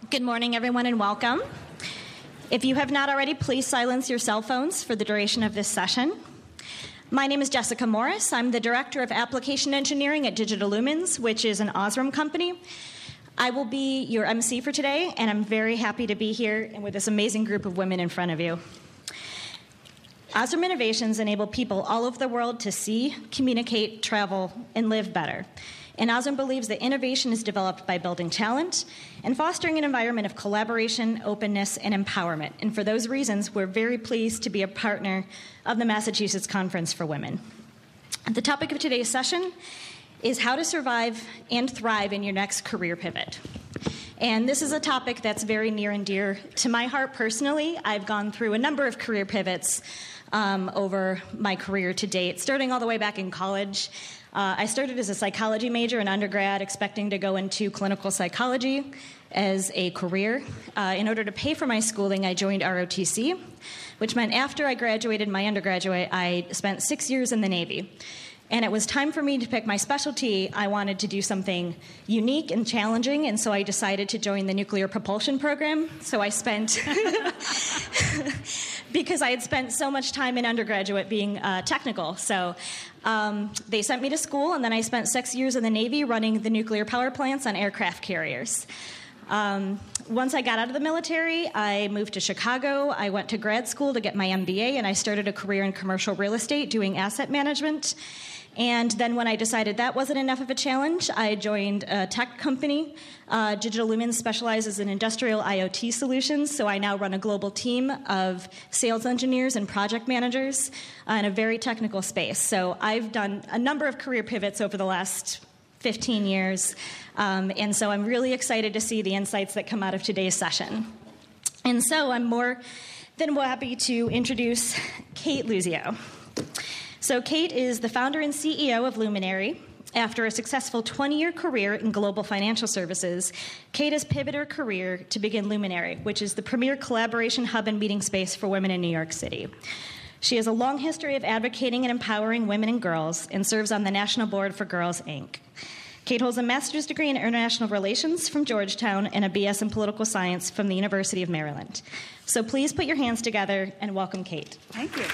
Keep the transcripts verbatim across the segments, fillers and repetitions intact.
Good morning, everyone, and welcome. If you have not already, please silence your cell phones for the duration of this session. My name is Jessica Morris. I'm the Director of Application Engineering at Digital Lumens, which is an Osram company. I will be your M C for today, and I'm very happy to be here and with this amazing group of women in front of you. Osram innovations enable people all over the world to see, communicate, travel, and live better. And Osram believes that innovation is developed by building talent and fostering an environment of collaboration, openness, and empowerment. And for those reasons, we're very pleased to be a partner of the Massachusetts Conference for Women. The topic of today's session is how to survive and thrive in your next career pivot. And this is a topic that's very near and dear to my heart personally. I've gone through a number of career pivots um, over my career to date, starting all the way back in college. Uh, I started as a psychology major in undergrad, expecting to go into clinical psychology as a career. Uh, in order to pay for my schooling, I joined R O T C, which meant after I graduated my undergraduate, I spent six years in the Navy. And it was time for me to pick my specialty. I wanted to do something unique and challenging, and so I decided to join the nuclear propulsion program. So I spent, because I had spent so much time in undergraduate being uh, technical. So um, they sent me to school, and then I spent six years in the Navy running the nuclear power plants on aircraft carriers. Um, once I got out of the military, I moved to Chicago. I went to grad school to get my M B A, and I started a career in commercial real estate doing asset management. And then when I decided that wasn't enough of a challenge, I joined a tech company. Uh, Digital Lumens specializes in industrial I O T solutions, so I now run a global team of sales engineers and project managers uh, in a very technical space. So I've done a number of career pivots over the last fifteen years, um, and so I'm really excited to see the insights that come out of today's session. And so I'm more than happy to introduce Kate Luzio. So Kate is the founder and C E O of Luminary. After a successful twenty-year career in global financial services, Kate has pivoted her career to begin Luminary, which is the premier collaboration hub and meeting space for women in New York City. She has a long history of advocating and empowering women and girls and serves on the National Board for Girls, Incorporated. Kate holds a master's degree in international relations from Georgetown and a B S in political science from the University of Maryland. So please put your hands together and welcome Kate. Thank you.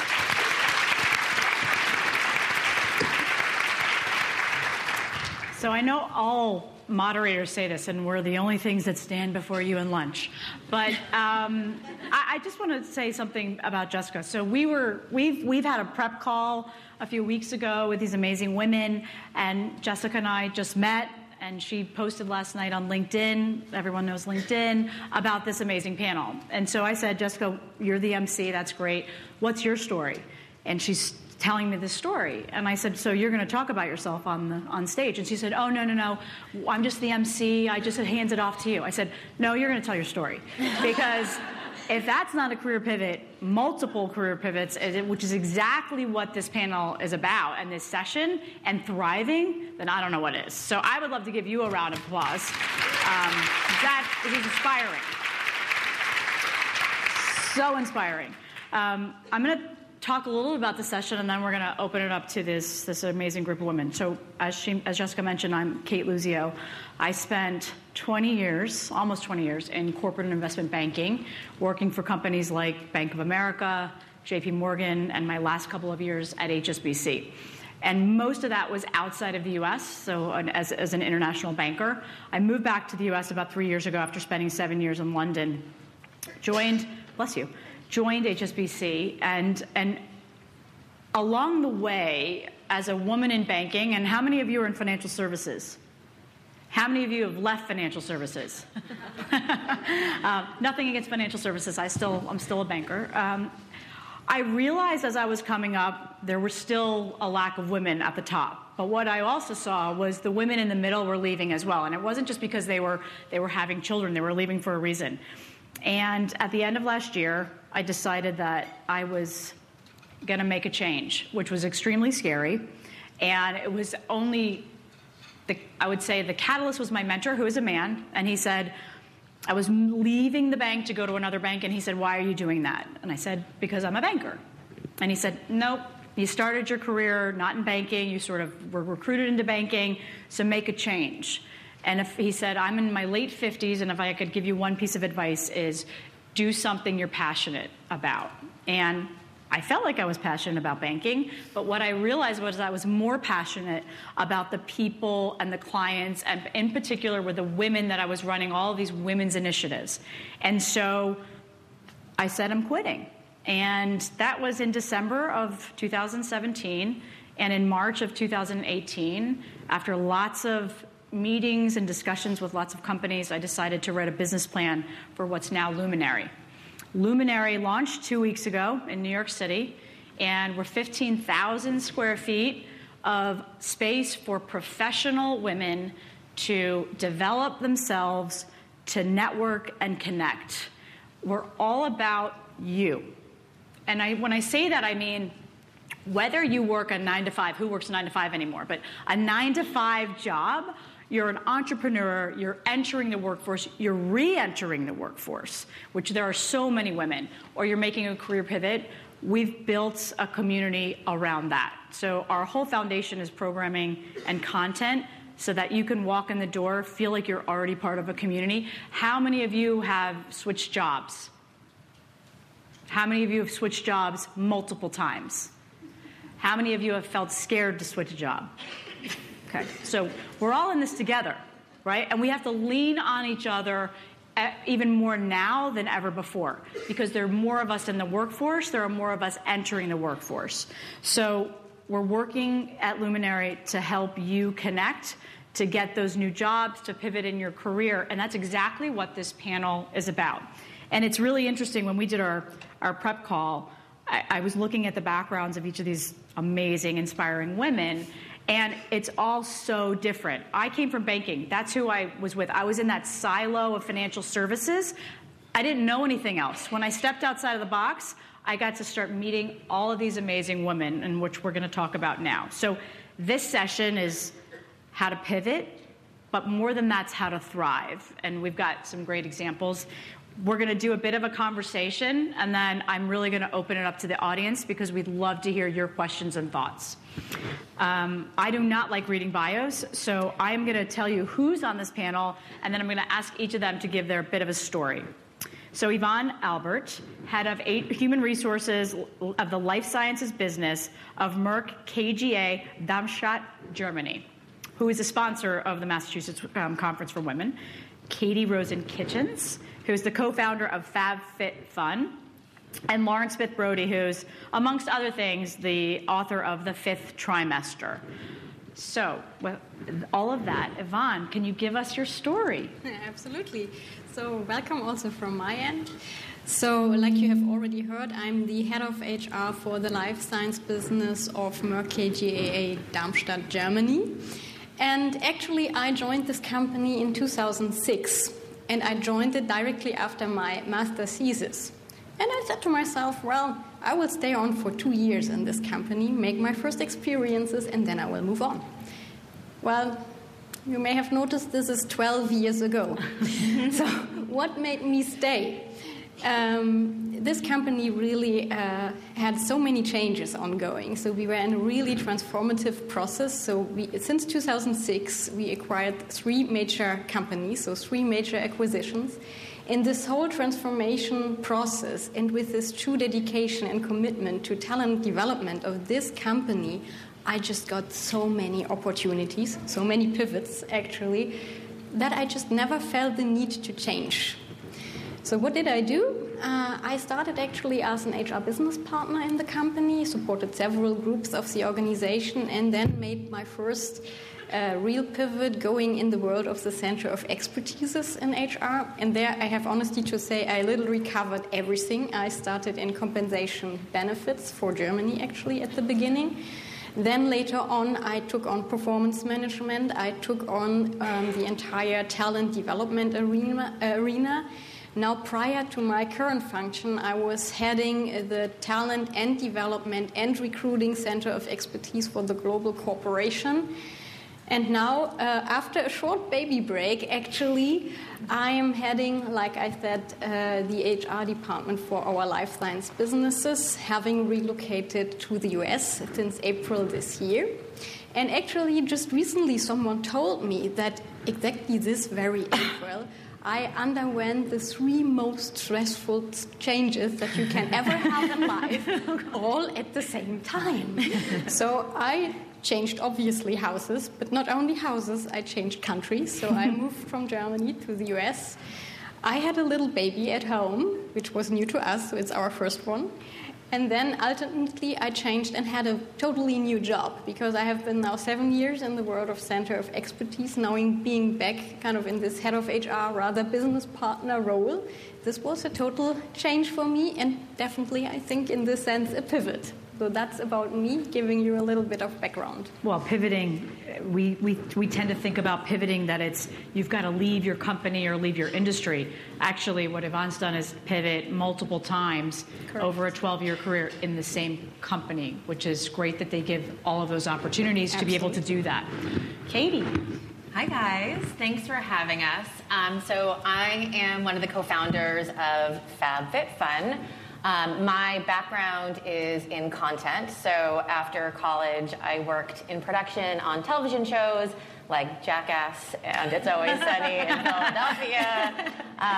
So I know all moderators say this, and we're the only things that stand before you in lunch. But um, I, I just want to say something about Jessica. So we were, we've we've had a prep call a few weeks ago with these amazing women, and Jessica and I just met, and she posted last night on LinkedIn, everyone knows LinkedIn, about this amazing panel. And so I said, Jessica, you're the M C, that's great. What's your story? And she's telling me this story. And I said, so you're going to talk about yourself on the on stage? And she said, oh, no, no, no, I'm just the M C. I just hands it off to you. I said, no, you're going to tell your story. Because if that's not a career pivot, multiple career pivots, which is exactly what this panel is about, and this session, and thriving, then I don't know what is. So I would love to give you a round of applause. Um, that is inspiring. So inspiring. Um, I'm going to talk a little about the session, and then we're going to open it up to this this amazing group of women. So as she, as Jessica mentioned, I'm Kate Luzio. I spent twenty years, almost twenty years, in corporate and investment banking, working for companies like Bank of America, J P Morgan, and my last couple of years at H S B C. And most of that was outside of the U S, so as, as an international banker. I moved back to the U S about three years ago after spending seven years in London. Joined, bless you, joined H S B C, and and along the way, as a woman in banking, and how many of you are in financial services? How many of you have left financial services? uh, nothing against financial services. I still, I'm still a banker. Um, I realized as I was coming up, there was still a lack of women at the top. But what I also saw was the women in the middle were leaving as well, and it wasn't just because they were they were having children; they were leaving for a reason. And at the end of last year, I decided that I was going to make a change, which was extremely scary. And it was only, the, I would say the catalyst was my mentor, who is a man. And he said, I was leaving the bank to go to another bank. And he said, why are you doing that? And I said, because I'm a banker. And he said, nope, you started your career not in banking. You sort of were recruited into banking, so make a change. And if he said, I'm in my late fifties, and if I could give you one piece of advice is do something you're passionate about. And I felt like I was passionate about banking, but what I realized was I was more passionate about the people and the clients, and in particular with the women that I was running all of these women's initiatives. And so I said, I'm quitting. And that was in December of two thousand seventeen. And in March of two thousand eighteen, after lots of meetings and discussions with lots of companies, I decided to write a business plan for what's now Luminary. Luminary launched two weeks ago in New York City, and we're fifteen thousand square feet of space for professional women to develop themselves, to network and connect. We're all about you. And I, when I say that, I mean whether you work a nine to five, who works a nine to five anymore, but a nine to five job, you're an entrepreneur, you're entering the workforce, you're re-entering the workforce, which there are so many women, or you're making a career pivot, we've built a community around that. So our whole foundation is programming and content so that you can walk in the door, feel like you're already part of a community. How many of you have switched jobs? How many of you have switched jobs multiple times? How many of you have felt scared to switch a job? Okay, so we're all in this together, right? And we have to lean on each other even more now than ever before, because there are more of us in the workforce, there are more of us entering the workforce. So we're working at Luminary to help you connect, to get those new jobs, to pivot in your career, and that's exactly what this panel is about. And it's really interesting, when we did our, our prep call, I, I was looking at the backgrounds of each of these amazing, inspiring women, and it's all so different. I came from banking. That's who I was with. I was in that silo of financial services. I didn't know anything else. When I stepped outside of the box, I got to start meeting all of these amazing women, and which we're going to talk about now. So this session is how to pivot, but more than that's how to thrive. And we've got some great examples. We're going to do a bit of a conversation, and then I'm really going to open it up to the audience because we'd love to hear your questions and thoughts. Um, I do not like reading bios, so I'm going to tell you who's on this panel, and then I'm going to ask each of them to give their bit of a story. So Yvonne Albert, head of eight human resources of the life sciences business of Merck K G A Darmstadt, Germany, who is a sponsor of the Massachusetts um, Conference for Women. Katie Rosen Kitchens, who's the co-founder of FabFitFun, and Lauren Smith Brody, who's, amongst other things, the author of The Fifth Trimester. So, with all of that, Yvonne, can you give us your story? Absolutely. So, welcome also from my end. So, like you have already heard, I'm the head of H R for the life science business of Merck K G A A Darmstadt, Germany. And actually, I joined this company in two thousand six, and I joined it directly after my master's thesis. And I said to myself, well, I will stay on for two years in this company, make my first experiences, and then I will move on. Well, you may have noticed this is twelve years ago. So what made me stay? Um, this company really uh, had so many changes ongoing. So we were in a really transformative process. So we, since two thousand six, we acquired three major companies, so three major acquisitions. In this whole transformation process, and with this true dedication and commitment to talent development of this company, I just got so many opportunities, so many pivots, actually, that I just never felt the need to change. So what did I do? Uh, I started actually as an H R business partner in the company, supported several groups of the organization, and then made my first uh, real pivot going in the world of the Center of Expertises in H R. And there, I have honesty to say, I literally covered everything. I started in compensation benefits for Germany, actually, at the beginning. Then later on, I took on performance management. I took on um, the entire talent development arena. arena. Now, prior to my current function, I was heading the Talent and Development and Recruiting Center of Expertise for the Global Corporation. And now, uh, after a short baby break, actually, I am heading, like I said, uh, the H R department for our life science businesses, having relocated to the U S since April this year. And actually, just recently, someone told me that exactly this very April, I underwent the three most stressful changes that you can ever have in life, all at the same time. So I changed, obviously, houses, but not only houses, I changed countries. So I moved from Germany to the U S. I had a little baby at home, which was new to us, so it's our first one. And then ultimately I changed and had a totally new job, because I have been now seven years in the world of Center of Expertise, knowing being back kind of in this head of H R, rather business partner role. This was a total change for me, and definitely, I think, in this sense, a pivot. So that's about me, giving you a little bit of background. Well, pivoting, we, we, we tend to think about pivoting that it's you've got to leave your company or leave your industry. Actually, what Yvonne's done is pivot multiple times Correct. Over a twelve-year career in the same company, which is great that they give all of those opportunities Absolutely. To be able to do that. Katie. Hi, guys. Thanks for having us. Um, so I am one of the co-founders of FabFitFun. Um, my background is in content, so after college I worked in production on television shows like Jackass and It's Always Sunny in Philadelphia,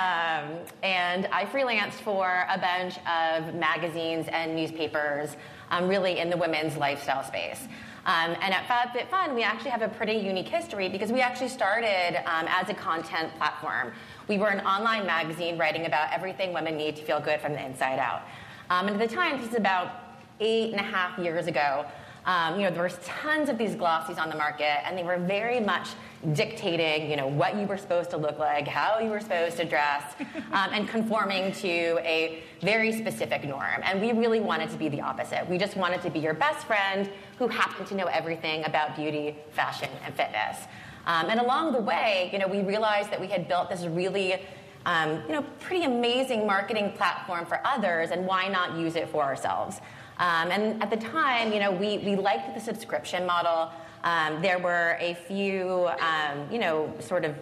um, and I freelanced for a bunch of magazines and newspapers, um, really in the women's lifestyle space. Um, and at FabFitFun, we actually have a pretty unique history because we actually started um, as a content platform. We were an online magazine writing about everything women need to feel good from the inside out. Um, and at the time, this is about eight and a half years ago, um, you know, there was tons of these glossies on the market, and they were very much dictating, you know, what you were supposed to look like, how you were supposed to dress, um, and conforming to a very specific norm. And we really wanted to be the opposite. We just wanted to be your best friend who happened to know everything about beauty, fashion, and fitness. Um, and along the way, you know, we realized that we had built this really, um, you know, pretty amazing marketing platform for others, and why not use it for ourselves? Um, and at the time, you know, we, we liked the subscription model. Um, there were a few, um, you know, sort of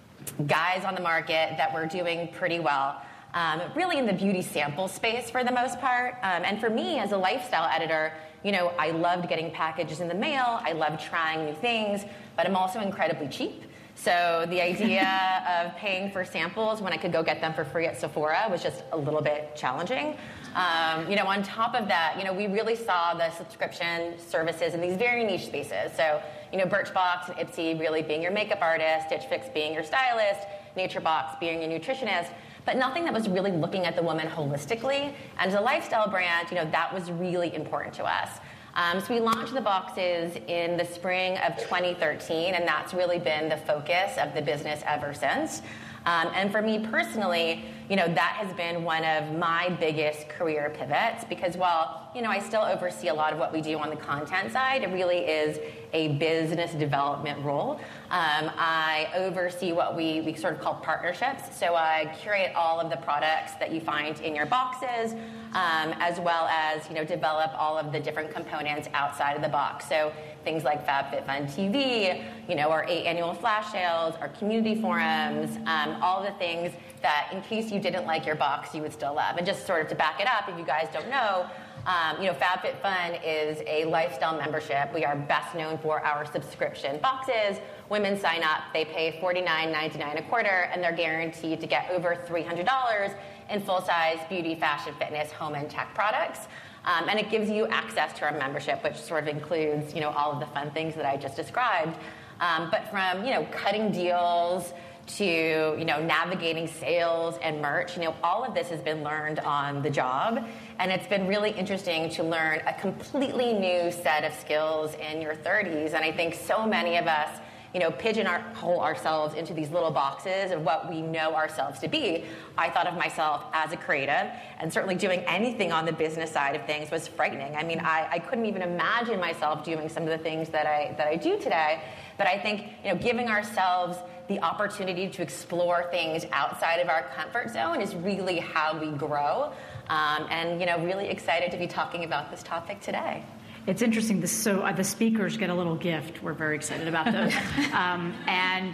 guys on the market that were doing pretty well, um, really in the beauty sample space for the most part. Um, and for me, as a lifestyle editor, you know, I loved getting packages in the mail. I loved trying new things, but I'm also incredibly cheap. So the idea of paying for samples when I could go get them for free at Sephora was just a little bit challenging. Um, you know, on top of that, you know, we really saw the subscription services in these very niche spaces. So, you know, Birchbox and Ipsy really being your makeup artist, Stitch Fix being your stylist, NatureBox being your nutritionist, but nothing that was really looking at the woman holistically. And as a lifestyle brand, you know, that was really important to us. Um, so we launched the boxes in the spring of twenty thirteen, and that's really been the focus of the business ever since. Um, and for me personally, you know, that has been one of my biggest career pivots, because while, you know, I still oversee a lot of what we do on the content side, it really is a business development role. Um, I oversee what we, we sort of call partnerships. So I curate all of the products that you find in your boxes, um, as well as, you know, develop all of the different components outside of the box. So things like FabFitFun T V, you know, our eight annual flash sales, our community forums, um, all the things that in case you didn't like your box, you would still love. And just sort of to back it up, if you guys don't know, um, you know, FabFitFun is a lifestyle membership. We are best known for our subscription boxes. Women sign up, they pay forty-nine ninety-nine a quarter, and they're guaranteed to get over three hundred dollars in full-size beauty, fashion, fitness, home, and tech products. Um, and it gives you access to our membership, which sort of includes, you know, all of the fun things that I just described. Um, but from, you know, cutting deals to, you know, navigating sales and merch, you know, all of this has been learned on the job. And it's been really interesting to learn a completely new set of skills in your thirties. And I think so many of us, you know, pigeonhole ourselves into these little boxes of what we know ourselves to be. I thought of myself as a creative, and certainly doing anything on the business side of things was frightening. I mean, I, I couldn't even imagine myself doing some of the things that I that I do today. But I think, you know, giving ourselves the opportunity to explore things outside of our comfort zone is really how we grow. Um, and, you know, really excited to be talking about this topic today. It's interesting. This, so uh, the speakers get a little gift. We're very excited about those. um, and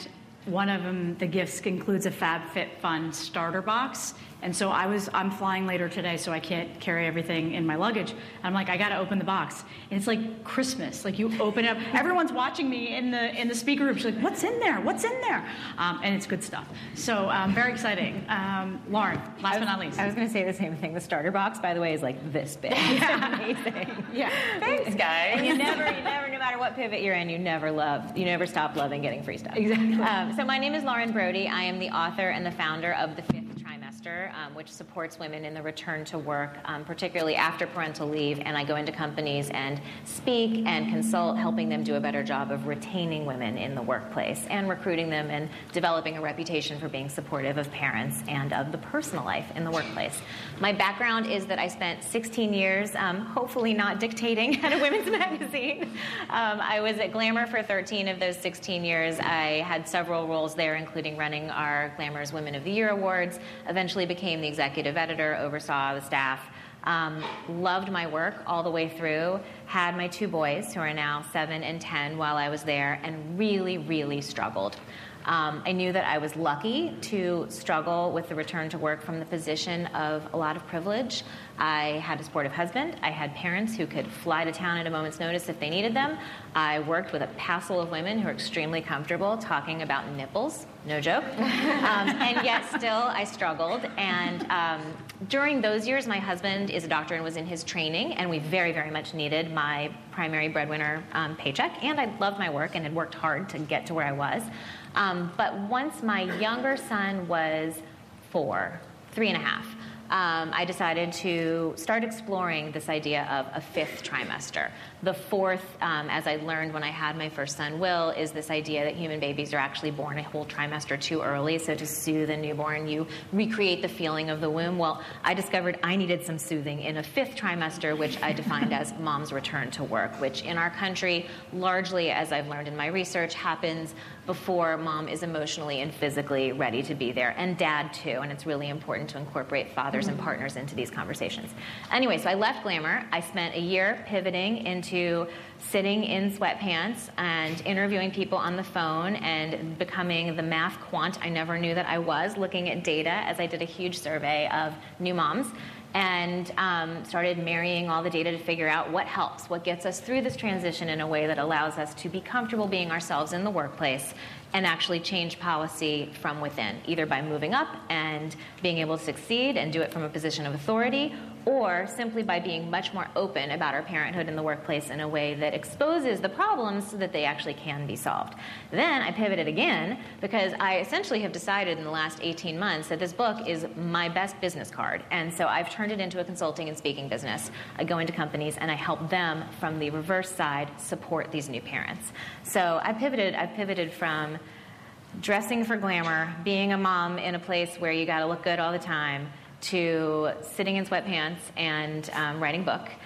one of them, the gifts includes a FabFitFun starter box. And so I was, I'm flying later today, so I can't carry everything in my luggage. And I'm like, I got to open the box. And it's like Christmas. Like you open it up. Everyone's watching me in the in the speaker room. She's like, what's in there? What's in there? Um, and it's good stuff. So um, very exciting. Um, Lauren, last was, but not least. I was going to say the same thing. The starter box, by the way, is like this big. Yeah. It's amazing. Yeah. Thanks, guys. And you never, you never, no matter what pivot you're in, you never love, you never stop loving getting free stuff. Exactly. Um, so my name is Lauren Brody. I am the author and the founder of the Fifth Trimester, um, which supports women in the return to work, um, particularly after parental leave. And I go into companies and speak and consult, helping them do a better job of retaining women in the workplace and recruiting them and developing a reputation for being supportive of parents and of the personal life in the workplace. My background is that I spent sixteen years, um, hopefully not dictating at a women's magazine. Um, I was at Glamour for thirteen of those sixteen years. I had several roles there, including running our Glamour's Women of the Year Awards, eventually became the executive editor, oversaw the staff. Um, loved my work all the way through, had my two boys who are now seven and ten while I was there, and really, really struggled. Um, I knew that I was lucky to struggle with the return to work from the position of a lot of privilege. I had a supportive husband. I had parents who could fly to town at a moment's notice if they needed them. I worked with a passel of women who are extremely comfortable talking about nipples, no joke. um, and yet still I struggled. And um, during those years, my husband is a doctor and was in his training, and we very, very much needed my primary breadwinner um, paycheck. And I loved my work and had worked hard to get to where I was. Um, but once my younger son was four, three and a half, um, I decided to start exploring this idea of a fifth trimester. The fourth, um, as I learned when I had my first son, Will, is this idea that human babies are actually born a whole trimester too early. So to soothe a newborn, you recreate the feeling of the womb. Well, I discovered I needed some soothing in a fifth trimester, which I defined as mom's return to work, which in our country, largely, as I've learned in my research, happens before mom is emotionally and physically ready to be there, and dad too. And it's really important to incorporate fathers and partners into these conversations. Anyway, so I left Glamour. I spent a year pivoting into sitting in sweatpants and interviewing people on the phone and becoming the math quant I never knew that I was, looking at data as I did a huge survey of new moms, and um, started marrying all the data to figure out what helps, what gets us through this transition in a way that allows us to be comfortable being ourselves in the workplace and actually change policy from within, either by moving up and being able to succeed and do it from a position of authority, or simply by being much more open about our parenthood in the workplace in a way that exposes the problems so that they actually can be solved. Then I pivoted again because I essentially have decided in the last eighteen months that this book is my best business card. And so I've turned it into a consulting and speaking business. I go into companies and I help them from the reverse side support these new parents. So I pivoted, I pivoted from dressing for glamour, being a mom in a place where you got to look good all the time, to sitting in sweatpants and um, writing a book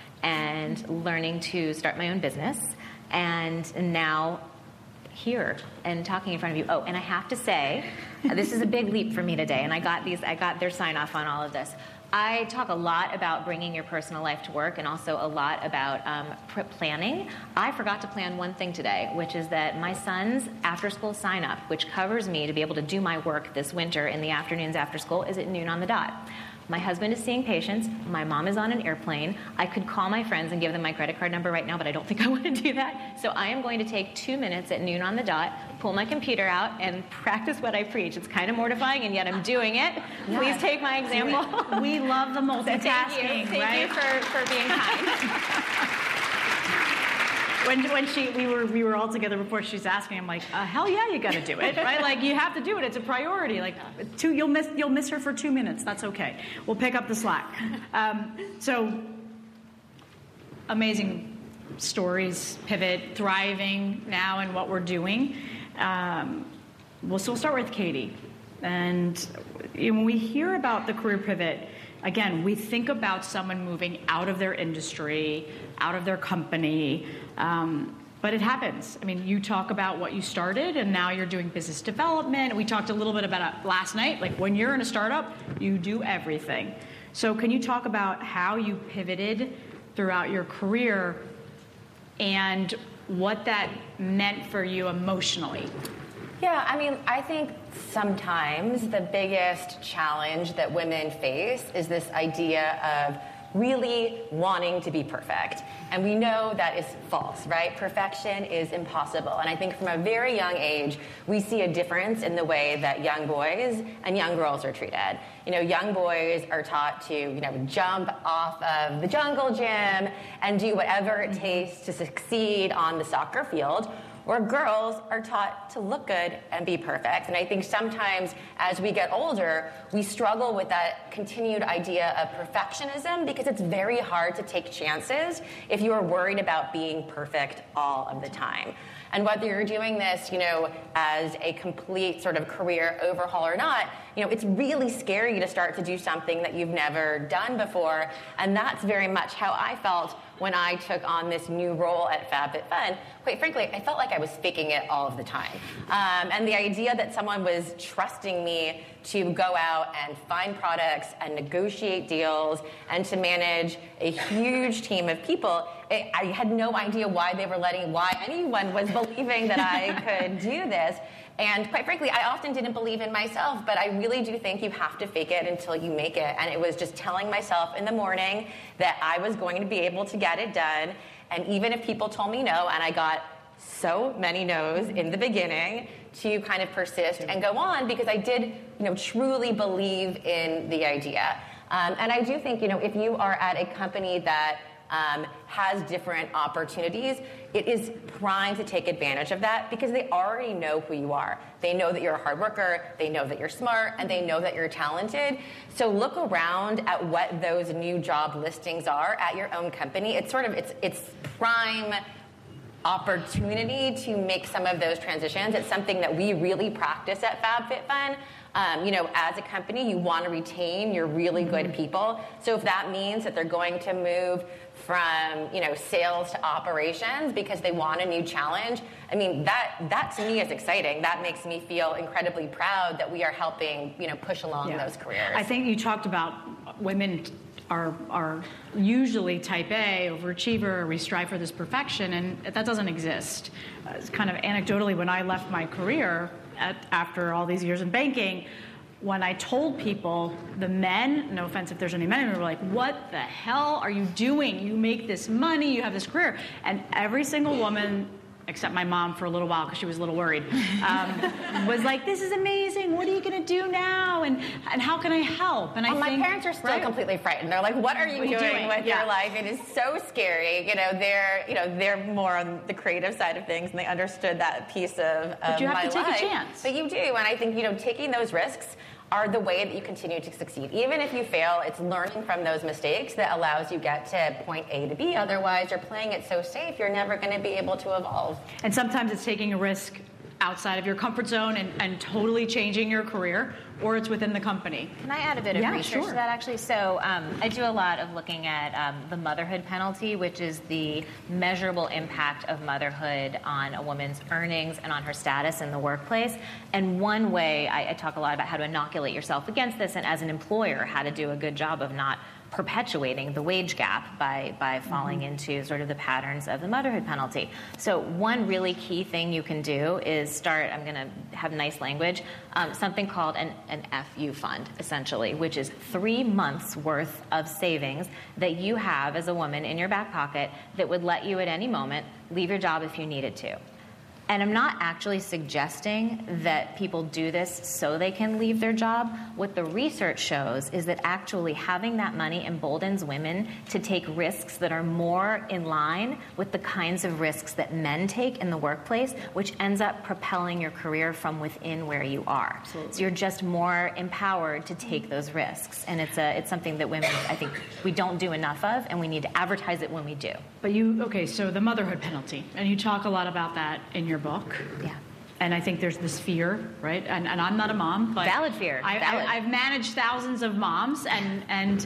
and learning to start my own business, and now here and talking in front of you. Oh, and I have to say, this is a big leap for me today, and I got these. I got their sign off on all of this. I talk a lot about bringing your personal life to work, and also a lot about um, planning. I forgot to plan one thing today, which is that my son's after-school sign-up, which covers me to be able to do my work this winter in the afternoons after school, is at noon on the dot. My husband is seeing patients. My mom is on an airplane. I could call my friends and give them my credit card number right now, but I don't think I want to do that. So I am going to take two minutes at noon on the dot, pull my computer out, and practice what I preach. It's kind of mortifying, and yet I'm doing it. Yeah. Please take my example. We love the multitasking, so thank you. Thank right? you for, for being kind. When, when she we were we were all together before, she's asking, I'm like, uh, hell yeah, you got to do it, right? Like, you have to do it. It's a priority. Like, two you'll miss you'll miss her for two minutes. That's okay. We'll pick up the slack. Um, so amazing stories, pivot, thriving now in what we're doing. Um, we'll so we'll start with Katie. And you know, when we hear about the career pivot, again, we think about someone moving out of their industry, out of their company, um, but it happens. I mean, you talk about what you started, and now you're doing business development. We talked a little bit about it last night. Like, when you're in a startup, you do everything. So can you talk about how you pivoted throughout your career and what that meant for you emotionally? Yeah, I mean, I think sometimes the biggest challenge that women face is this idea of really wanting to be perfect. And we know that is false, right? Perfection is impossible. And I think from a very young age, we see a difference in the way that young boys and young girls are treated. You know, young boys are taught to, you know, jump off of the jungle gym and do whatever it takes to succeed on the soccer field, where girls are taught to look good and be perfect. And I think sometimes as we get older, we struggle with that continued idea of perfectionism because it's very hard to take chances if you are worried about being perfect all of the time. And whether you're doing this, you know, as a complete sort of career overhaul or not, you know, it's really scary to start to do something that you've never done before. And that's very much how I felt when I took on this new role at FabFitFun. Quite frankly, I felt like I was faking it all of the time. Um, and the idea that someone was trusting me to go out and find products and negotiate deals and to manage a huge team of people, it, I had no idea why they were letting, why anyone was believing that I could do this. And quite frankly, I often didn't believe in myself, but I really do think you have to fake it until you make it. And it was just telling myself in the morning that I was going to be able to get it done. And even if people told me no, and I got so many no's in the beginning, to kind of persist and go on, because I did, you know, truly believe in the idea. Um, and I do think, you know, if you are at a company that Um, has different opportunities, it is primed to take advantage of that because they already know who you are. They know that you're a hard worker, they know that you're smart, and they know that you're talented. So look around at what those new job listings are at your own company. It's sort of, it's, it's prime opportunity to make some of those transitions. It's something that we really practice at FabFitFun. Um, you know, as a company, you want to retain your really good people. So if that means that they're going to move from, you know, sales to operations because they want a new challenge, I mean, that that to me is exciting. That makes me feel incredibly proud that we are helping, you know, push along Yeah. those careers. I think you talked about women are are usually type A, overachiever, we strive for this perfection, and that doesn't exist. Uh, it's kind of anecdotally, when I left my career at, after all these years in banking, when I told people, the men, no offense if there's any men, were like, what the hell are you doing? You make this money, you have this career. And every single woman, except my mom for a little while because she was a little worried, um, was like, this is amazing. What are you going to do now? And and how can I help? And I well, think, my parents are still right? completely frightened. They're like, what are you What are you doing, doing? with Yeah. your life? It is so scary. You know, they're you know they're more on the creative side of things, and they understood that piece of, of But you have my to take life. a chance. But you do, and I think, you know, taking those risks are the way that you continue to succeed. Even if you fail, it's learning from those mistakes that allows you get to point A to B. Otherwise, you're playing it so safe, you're never going to be able to evolve. And sometimes it's taking a risk outside of your comfort zone and, and totally changing your career, or it's within the company. Can I add a bit of Yeah, research sure. to that, actually? So um, I do a lot of looking at um, the motherhood penalty, which is the measurable impact of motherhood on a woman's earnings and on her status in the workplace. And one way, I, I talk a lot about how to inoculate yourself against this, and as an employer, how to do a good job of not perpetuating the wage gap by, by falling mm-hmm. into sort of the patterns of the motherhood penalty. So one really key thing you can do is start, I'm going to have nice language, um, something called an, an F U fund, essentially, which is three months worth of savings that you have as a woman in your back pocket that would let you at any moment leave your job if you needed to. And I'm not actually suggesting that people do this so they can leave their job. What the research shows is that actually having that money emboldens women to take risks that are more in line with the kinds of risks that men take in the workplace, which ends up propelling your career from within where you are. Absolutely. So you're just more empowered to take those risks. And it's a it's something that women, I think, we don't do enough of, and we need to advertise it when we do. But you, okay, so the motherhood penalty, and you talk a lot about that in your book. Yeah. And I think there's this fear, right? And, and I'm not a mom, but valid fear. I, valid. I, I've managed thousands of moms, and and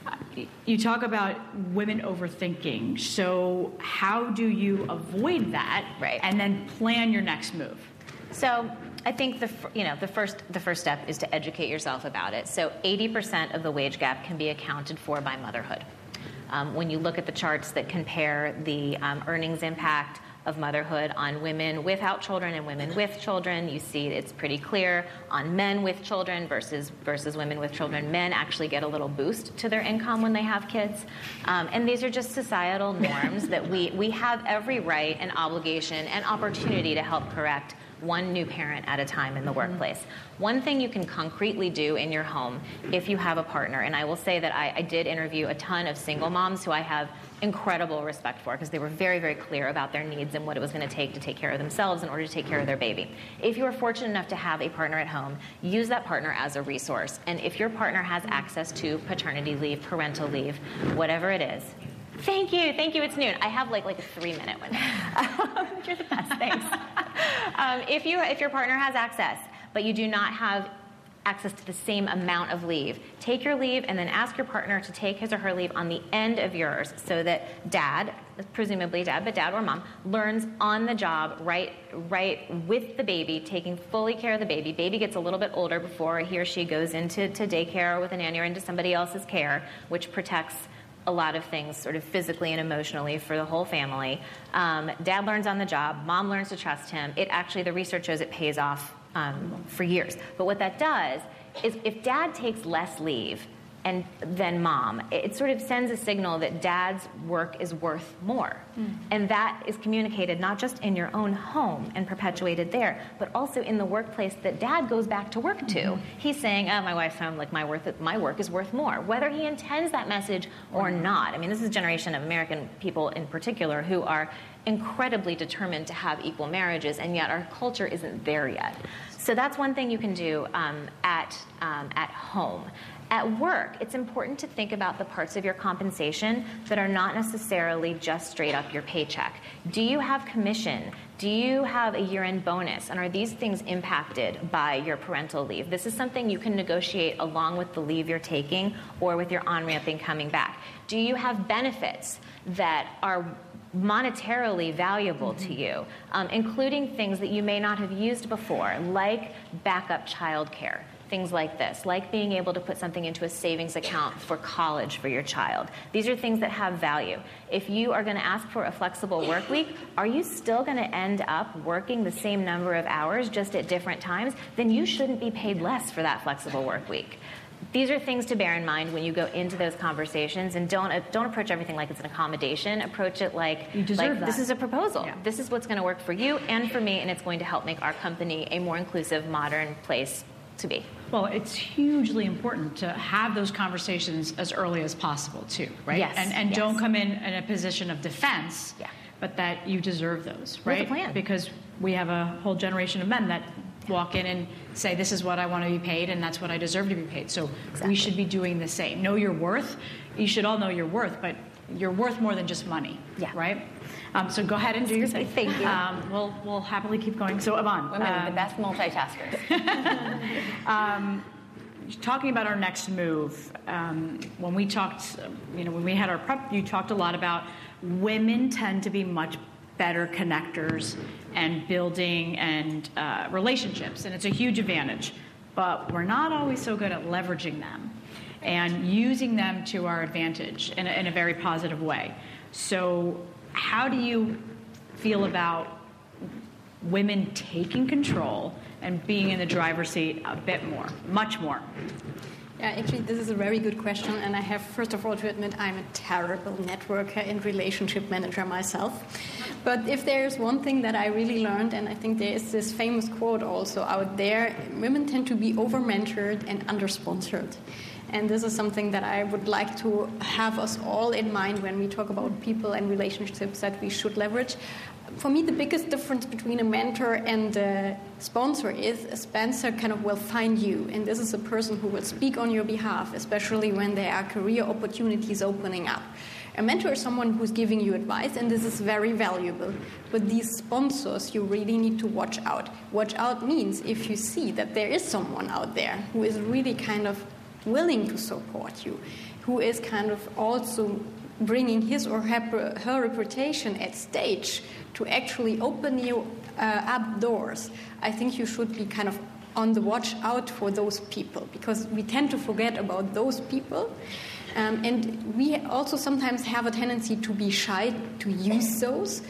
you talk about women overthinking. So how do you avoid that, right, and then plan your next move? So I think the you know the first the first step is to educate yourself about it. So eighty percent of the wage gap can be accounted for by motherhood. Um, when you look at the charts that compare the um, earnings impact of motherhood on women without children and women with children. You see it's pretty clear on men with children versus versus women with children. Men actually get a little boost to their income when they have kids. Um, and these are just societal norms that we, we have every right and obligation and opportunity to help correct one new parent at a time in the workplace. One thing you can concretely do in your home if you have a partner, and I will say that I, I did interview a ton of single moms who I have incredible respect for because they were very, very clear about their needs and what it was going to take to take care of themselves in order to take care of their baby. If you are fortunate enough to have a partner at home, use that partner as a resource. And if your partner has access to paternity leave, parental leave, whatever it is, Thank you, thank you. It's noon. I have like like a three-minute one. Um, you're the best. Thanks. Um, if you if your partner has access, but you do not have access to the same amount of leave, take your leave and then ask your partner to take his or her leave on the end of yours, so that dad, presumably dad, but dad or mom, learns on the job, right, right with the baby, taking fully care of the baby. Baby gets a little bit older before he or she goes into to daycare with a nanny or into somebody else's care, which protects a lot of things sort of physically and emotionally for the whole family. Um, dad learns on the job. Mom learns to trust him. It actually, the research shows it pays off um, for years. But what that does is if dad takes less leave and than mom, it sort of sends a signal that dad's work is worth more. Mm. And that is communicated not just in your own home and perpetuated there, but also in the workplace that dad goes back to work to. Mm-hmm. He's saying, oh, my wife's home, like my worth, my work is worth more, whether he intends that message or not. I mean, this is a generation of American people in particular who are incredibly determined to have equal marriages, and yet our culture isn't there yet. So that's one thing you can do um, at um, at home. At work, it's important to think about the parts of your compensation that are not necessarily just straight up your paycheck. Do you have commission? Do you have a year-end bonus? And are these things impacted by your parental leave? This is something you can negotiate along with the leave you're taking or with your on-ramping coming back. Do you have benefits that are monetarily valuable mm-hmm. to you, um, including things that you may not have used before, like backup childcare? Things like this, like being able to put something into a savings account for college for your child. These are things that have value. If you are going to ask for a flexible work week, are you still going to end up working the same number of hours just at different times? Then you shouldn't be paid less for that flexible work week. These are things to bear in mind when you go into those conversations, and don't uh, don't approach everything like it's an accommodation. Approach it like, you deserve like that. This is a proposal. Yeah. This is what's going to work for you and for me, and it's going to help make our company a more inclusive, modern place to be. Well, it's hugely important to have those conversations as early as possible, too, right? Yes. And, and yes. don't come in in a position of defense, yeah. but that you deserve those, right? With a plan. Because we have a whole generation of men that walk in and say, this is what I want to be paid, and that's what I deserve to be paid. So exactly. we should be doing the same. Know your worth. You should all know your worth, but you're worth more than just money, yeah. right? Um, so go ahead and do your thing. Thank you. Um, we'll, we'll happily keep going. So, Yvonne. Women, um, the best multitaskers. um, talking about our next move, um, when we talked, you know, when we had our prep, you talked a lot about women tend to be much better connectors and building and uh, relationships, and it's a huge advantage. But we're not always so good at leveraging them and using them to our advantage in a, in a very positive way. So how do you feel about women taking control and being in the driver's seat a bit more, much more? Yeah, actually, this is a very good question, and I have, first of all, to admit I'm a terrible networker and relationship manager myself. But if there's one thing that I really learned, and I think there is this famous quote also out there, women tend to be over-mentored and under-sponsored. And this is something that I would like to have us all in mind when we talk about people and relationships that we should leverage. For me, the biggest difference between a mentor and a sponsor is a sponsor kind of will find you, and this is a person who will speak on your behalf, especially when there are career opportunities opening up. A mentor is someone who's giving you advice, and this is very valuable. But these sponsors, you really need to watch out. Watch out means if you see that there is someone out there who is really kind of willing to support you, who is kind of also bringing his or her, her reputation at stage to actually open you uh, up doors, I think you should be kind of on the watch out for those people, because we tend to forget about those people. Um, and we also sometimes have a tendency to be shy to use those.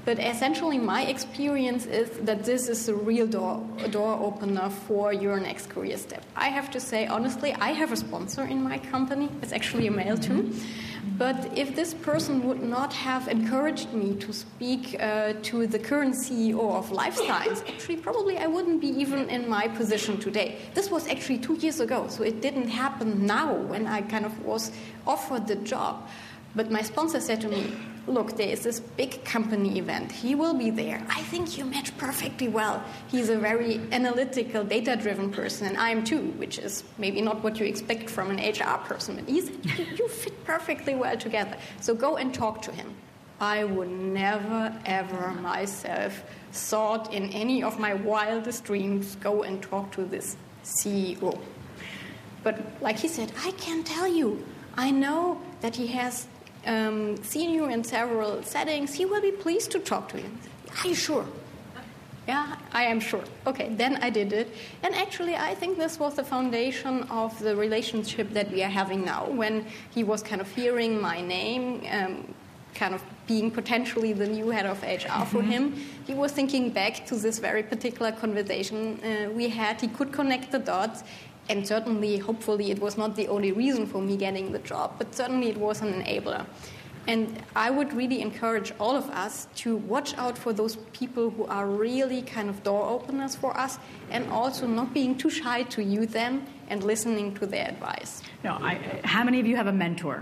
But essentially, my experience is that this is a real door, a door opener for your next career step. I have to say, honestly, I have a sponsor in my company. It's actually a male too. But if this person would not have encouraged me to speak uh, to the current C E O of Life Science, actually, probably I wouldn't be even in my position today. This was actually two years ago, so it didn't happen now when I kind of was offered the job. But my sponsor said to me, look, there is this big company event. He will be there. I think you match perfectly well. He's a very analytical, data-driven person, and I am too, which is maybe not what you expect from an H R person. But he's, you fit perfectly well together. So go and talk to him. I would never, ever myself thought in any of my wildest dreams go and talk to this C E O. But like he said, I can tell you, I know that he has Um, seen you in several settings, he will be pleased to talk to you. Are you sure? Yeah, I am sure. Okay, then I did it. And actually, I think this was the foundation of the relationship that we are having now. When he was kind of hearing my name, um, kind of being potentially the new head of H R for him, he was thinking back to this very particular conversation uh, we had. He could connect the dots. And certainly, hopefully, it was not the only reason for me getting the job, but certainly it was an enabler. And I would really encourage all of us to watch out for those people who are really kind of door openers for us, and also not being too shy to use them and listening to their advice. No, I, how many of you have a mentor?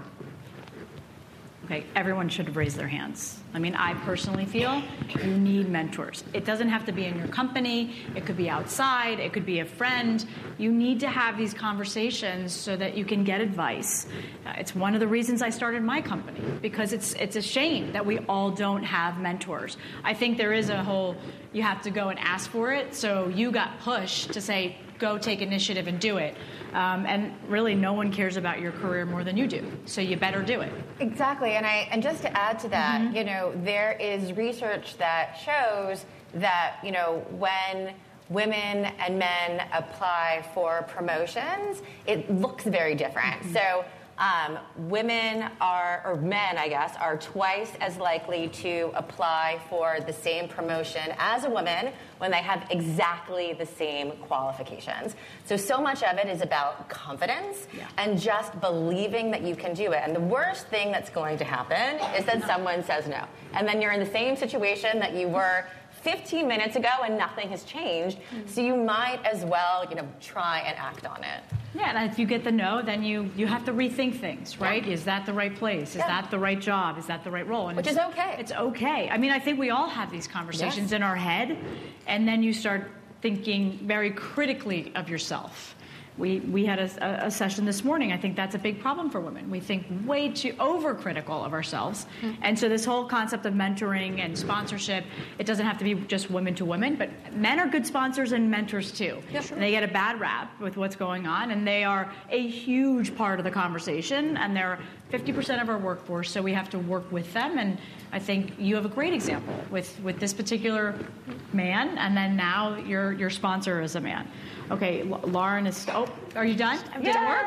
Okay, everyone should raise their hands. I mean, I personally feel you need mentors. It doesn't have to be in your company. It could be outside. It could be a friend. You need to have these conversations so that you can get advice. Uh, it's one of the reasons I started my company, because it's it's a shame that we all don't have mentors. I think there is a whole, you have to go and ask for it, so you got pushed to say, go take initiative and do it. Um, and really, no one cares about your career more than you do. So you better do it. Exactly. And I and just to add to that, mm-hmm. you know, there is research that shows that, you know, when women and men apply for promotions, it looks very different. Mm-hmm. So um, women are, or men, I guess, are twice as likely to apply for the same promotion as a woman when they have exactly the same qualifications. So, so much of it is about confidence yeah. and just believing that you can do it. And the worst thing that's going to happen is that someone says no. And then you're in the same situation that you were fifteen minutes ago and nothing has changed. Mm-hmm. So you might as well, you know, try and act on it. Yeah, and if you get the no, then you, you have to rethink things, right? Yeah. Is that the right place? Is yeah. that the right job? Is that the right role? And Which is okay. It's okay. I mean, I think we all have these conversations yes. in our head, and then you start thinking very critically of yourself. We we had a, a session this morning. I think that's a big problem for women. We think way too overcritical of ourselves. Mm-hmm. And so this whole concept of mentoring and sponsorship, it doesn't have to be just women to women, but men are good sponsors and mentors too. Yeah, sure. And they get a bad rap with what's going on, and they are a huge part of the conversation, and they're fifty percent of our workforce, so we have to work with them. And I think you have a great example with, with this particular man, and then now your your sponsor is a man. Okay, Lauren is... Oh, are you done? Did Yay! it work?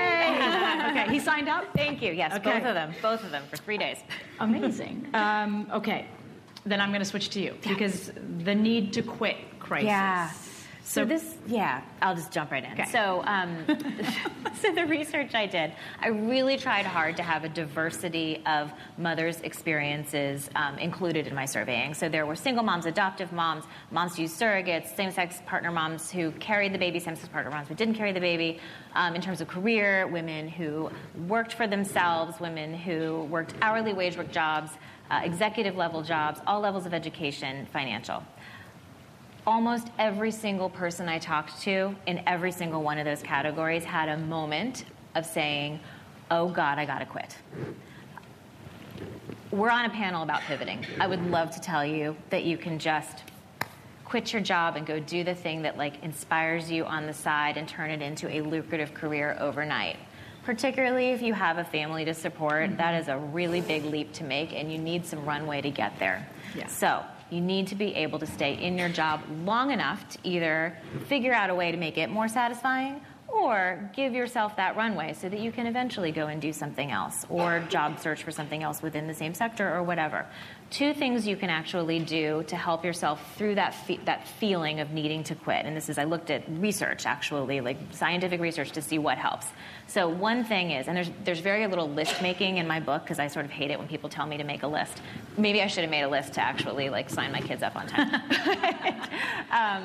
Yay! Okay, he signed up? Thank you. Yes, okay. both of them. Both of them for three days. Amazing. Um, okay, then I'm going to switch to you, because the need to quit crisis. Yeah. So, so this, yeah, I'll just jump right in. Okay. So, um, so the research I did, I really tried hard to have a diversity of mothers' experiences um, included in my surveying. So there were single moms, adoptive moms, moms who used surrogates, same-sex partner moms who carried the baby, same-sex partner moms who didn't carry the baby. Um, in terms of career, women who worked for themselves, women who worked hourly wage work jobs, uh, executive-level jobs, all levels of education, financial. Almost every single person I talked to in every single one of those categories had a moment of saying, oh, God, I got to quit. We're on a panel about pivoting. I would love to tell you that you can just quit your job and go do the thing that like inspires you on the side and turn it into a lucrative career overnight. Particularly if you have a family to support, mm-hmm. that is a really big leap to make, and you need some runway to get there. Yeah. So you need to be able to stay in your job long enough to either figure out a way to make it more satisfying or give yourself that runway so that you can eventually go and do something else or job search for something else within the same sector or whatever. Two things you can actually do to help yourself through that fe- that feeling of needing to quit. And this is, I looked at research, actually, like scientific research, to see what helps. So one thing is, and there's there's very little list making in my book because I sort of hate it when people tell me to make a list. Maybe I should have made a list to actually like sign my kids up on time. um,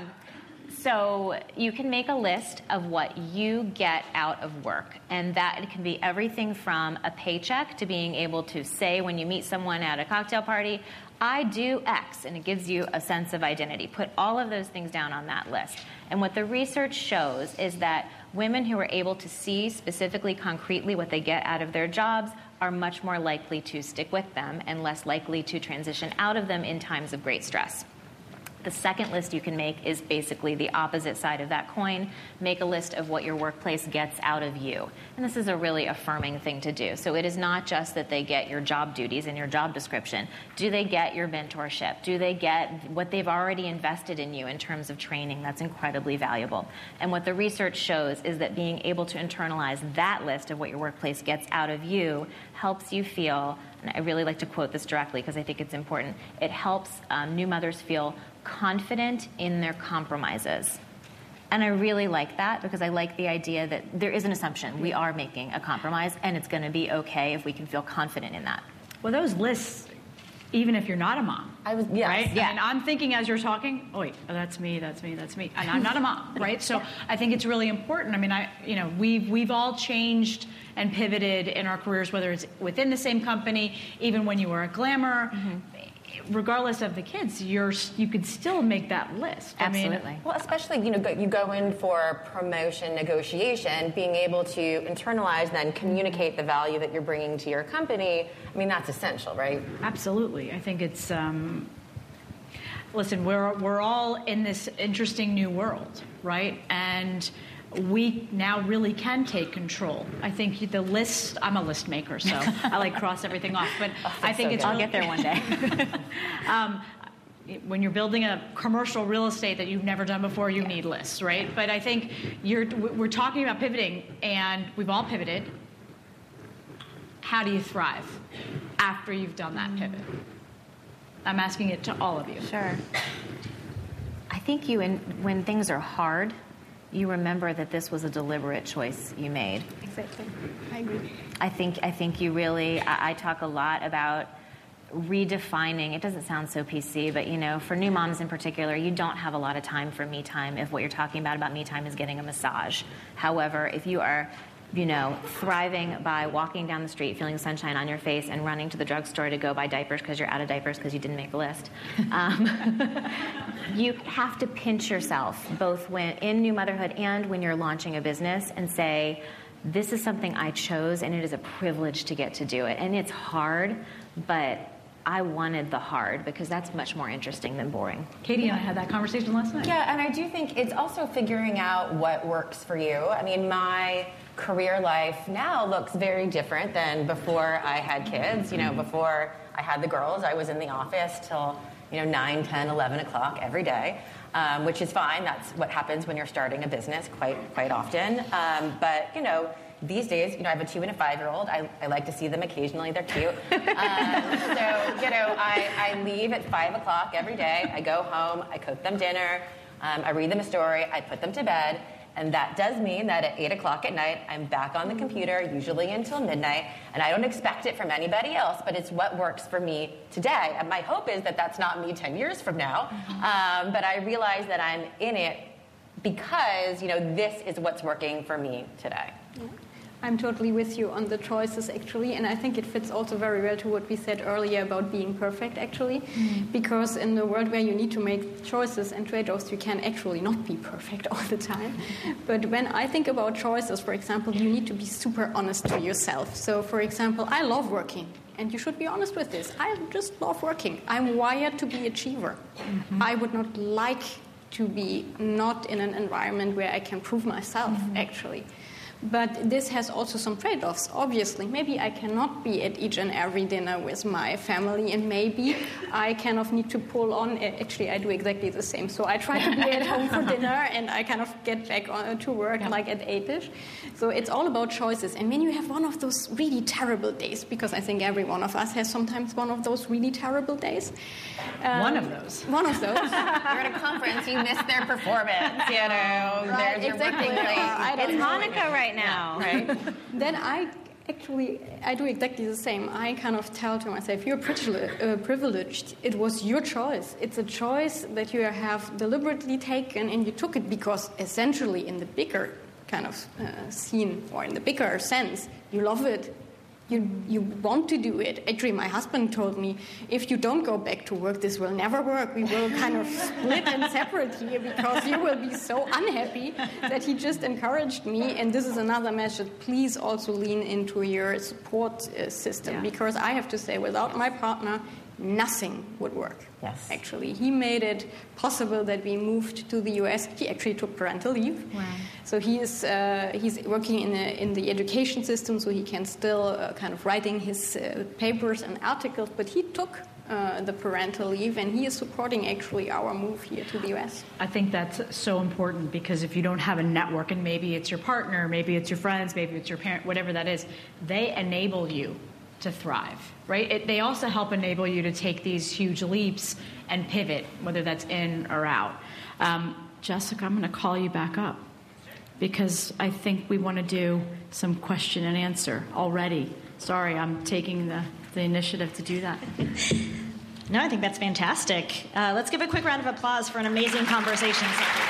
So you can make a list of what you get out of work. And that it can be everything from a paycheck to being able to say when you meet someone at a cocktail party, I do X, and it gives you a sense of identity. Put all of those things down on that list. And what the research shows is that women who are able to see specifically, concretely what they get out of their jobs are much more likely to stick with them and less likely to transition out of them in times of great stress. The second list you can make is basically the opposite side of that coin. Make a list of what your workplace gets out of you. And this is a really affirming thing to do. So it is not just that they get your job duties and your job description. Do they get your mentorship? Do they get what they've already invested in you in terms of training? That's incredibly valuable. And what the research shows is that being able to internalize that list of what your workplace gets out of you helps you feel, and I really like to quote this directly because I think it's important, it helps um, new mothers feel confident in their compromises. And I really like that because I like the idea that there is an assumption. We are making a compromise, and it's going to be okay if we can feel confident in that. Well, those lists, even if you're not a mom, I was, yes. right? Yeah. And I'm thinking as you're talking, oh, wait, oh, that's me, that's me, that's me. And I'm not a mom, right? So I think it's really important. I mean, I, you know, we've, we've all changed and pivoted in our careers, whether it's within the same company, even when you were at Glamour. Mm-hmm. Regardless of the kids, you're you could still make that list. Absolutely. I mean, well, especially, you know, go, you go in for promotion negotiation, being able to internalize and then communicate the value that you're bringing to your company. I mean, that's essential, right? Absolutely. I think it's. Um, listen, we're we're all in this interesting new world, right? And we now really can take control. I think the list, I'm a list maker, so I like cross everything off, but oh, I think so it's good. I'll get there one day. um, when you're building a commercial real estate that you've never done before, you yeah. need lists, right? But I think you're, we're talking about pivoting, and we've all pivoted. How do you thrive after you've done that pivot? I'm asking it to all of you. Sure. I think you, in, when things are hard, you remember that this was a deliberate choice you made. Exactly. I agree. I think I think you really, I, I talk a lot about redefining, it doesn't sound so P C, but you know, for new moms in particular, you don't have a lot of time for me time if what you're talking about about me time is getting a massage. However, if you are, you know, thriving by walking down the street, feeling sunshine on your face, and running to the drugstore to go buy diapers because you're out of diapers because you didn't make the list. Um, you have to pinch yourself, both when in new motherhood and when you're launching a business, and say, this is something I chose, and it is a privilege to get to do it. And it's hard, but I wanted the hard because that's much more interesting than boring. Katie and I had that conversation last night. Yeah, and I do think it's also figuring out what works for you. I mean, my career life now looks very different than before I had kids. You know, before I had the girls, I was in the office till, you know, nine, ten, eleven o'clock every day, um, which is fine. That's what happens when you're starting a business quite, quite often. Um, but, you know, these days, you know, I have a two and a five-year-old. I, I like to see them occasionally. They're cute. Um, so, you know, I, I leave at five o'clock every day. I go home. I cook them dinner. Um, I read them a story. I put them to bed. And that does mean that at eight o'clock at night, I'm back on the computer, usually until midnight. And I don't expect it from anybody else, but it's what works for me today. And my hope is that that's not me ten years from now. Um, but I realize that I'm in it because, you know, this is what's working for me today. Yeah. I'm totally with you on the choices, actually, and I think it fits also very well to what we said earlier about being perfect, actually, mm-hmm. because in the world where you need to make choices and trade-offs, you can actually not be perfect all the time. But when I think about choices, for example, you need to be super honest to yourself. So, for example, I love working, and you should be honest with this. I just love working. I'm wired to be an achiever. Mm-hmm. I would not like to be not in an environment where I can prove myself, mm-hmm. actually. But this has also some trade-offs, obviously. Maybe I cannot be at each and every dinner with my family, and maybe I kind of need to pull on. Actually, I do exactly the same. So I try to be at home for dinner, and I kind of get back on, to work yeah. like at eight-ish. So it's all about choices. And when you have one of those really terrible days, because I think every one of us has sometimes one of those really terrible days. Um, one of those. One of those. You're at a conference, you missed their performance, you know. Right, There's exactly. your working place. It's Hanukkah right now. Right? Then I actually, I do exactly the same. I kind of tell to myself, you're uh, privileged. It was your choice. It's a choice that you have deliberately taken, and you took it because essentially in the bigger kind of uh, scene, or in the bigger sense, you love it. You you want to do it. Actually, my husband told me, if you don't go back to work, this will never work. We will kind of split and separate here because you will be so unhappy, that he just encouraged me. And this is another message. Please also lean into your support uh, system, yeah. because I have to say, without my partner, nothing would work. Yes. Actually, he made it possible that we moved to the U S. He actually took parental leave. Wow. So he is uh, he's working in the, in the education system, so he can still uh, kind of writing his uh, papers and articles. But he took uh, the parental leave, and he is supporting actually our move here to the U S. I think that's so important, because if you don't have a network, and maybe it's your partner, maybe it's your friends, maybe it's your parent, whatever that is, they enable you to thrive, right? It, they also help enable you to take these huge leaps and pivot, whether that's in or out. Um, Jessica, I'm going to call you back up, because I think we want to do some question and answer already. Sorry, I'm taking the, the initiative to do that. No, I think that's fantastic. Uh, let's give a quick round of applause for an amazing conversation.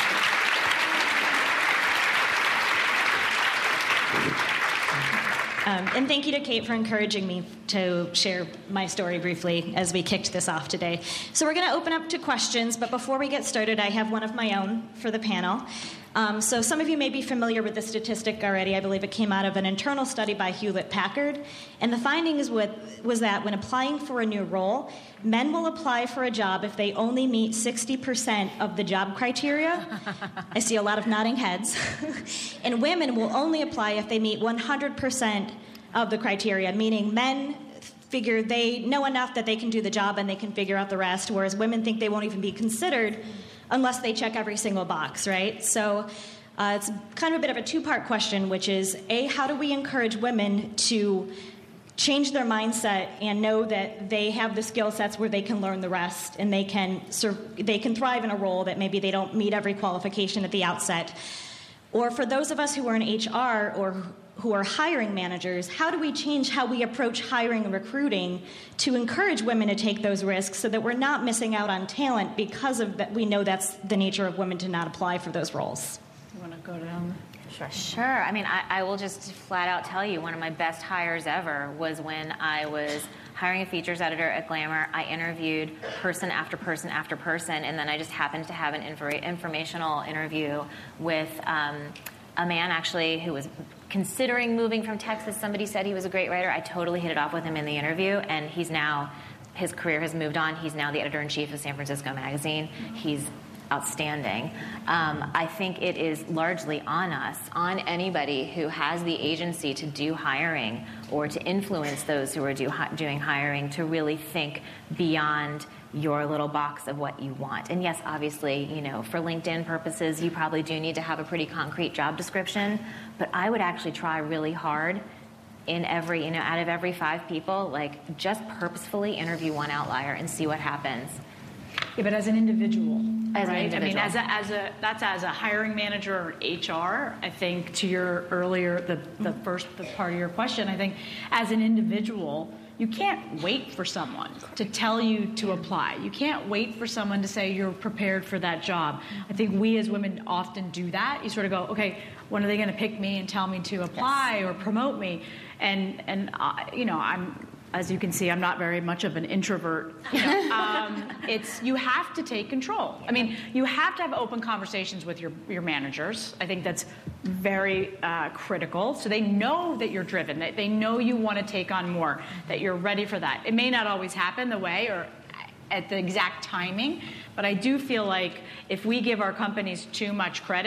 Um, and thank you to Kate for encouraging me to share my story briefly as we kicked this off today. So we're going to open up to questions, but before we get started, I have one of my own for the panel. Um, so some of you may be familiar with this statistic already. I believe it came out of an internal study by Hewlett-Packard. And the findings with, was that when applying for a new role, men will apply for a job if they only meet sixty percent of the job criteria. I see a lot of nodding heads. And women will only apply if they meet one hundred percent of the criteria, meaning men figure they know enough that they can do the job and they can figure out the rest, whereas women think they won't even be considered unless they check every single box, right? So uh, it's kind of a bit of a two-part question, which is, A, how do we encourage women to change their mindset and know that they have the skill sets where they can learn the rest and they can sur- they can thrive in a role that maybe they don't meet every qualification at the outset? Or for those of us who are in H R or who are hiring managers, how do we change how we approach hiring and recruiting to encourage women to take those risks so that we're not missing out on talent because of that? We know that's the nature of women to not apply for those roles. You want to go down? Sure. Sure. I mean, I, I will just flat out tell you, one of my best hires ever was when I was hiring a features editor at Glamour. I interviewed person after person after person, and then I just happened to have an infor- informational interview with um, a man actually who was considering moving from Texas. Somebody said he was a great writer. I totally hit it off with him in the interview, and he's now, his career has moved on. He's now the editor-in-chief of San Francisco Magazine. He's outstanding. Um, I think it is largely on us, on anybody who has the agency to do hiring or to influence those who are do, doing hiring, to really think beyond your little box of what you want. And yes, obviously, you know, for LinkedIn purposes, you probably do need to have a pretty concrete job description, but I would actually try really hard in every, you know, out of every five people, like, just purposefully interview one outlier and see what happens. Yeah, but as an individual, as right? An individual. I mean, as a, as a that's as a hiring manager or H R. I think to your earlier the the first the part of your question, I think as an individual, you can't wait for someone to tell you to apply. You can't wait for someone to say you're prepared for that job. I think we as women often do that. You sort of go, okay, when are they going to pick me and tell me to apply yes. or promote me? And and uh, you know, I'm. As you can see, I'm not very much of an introvert. You know, um, it's you have to take control. I mean, you have to have open conversations with your, your managers. I think that's very uh, critical. So they know that you're driven, that they know you want to take on more, that you're ready for that. It may not always happen the way or at the exact timing, but I do feel like if we give our companies too much credit,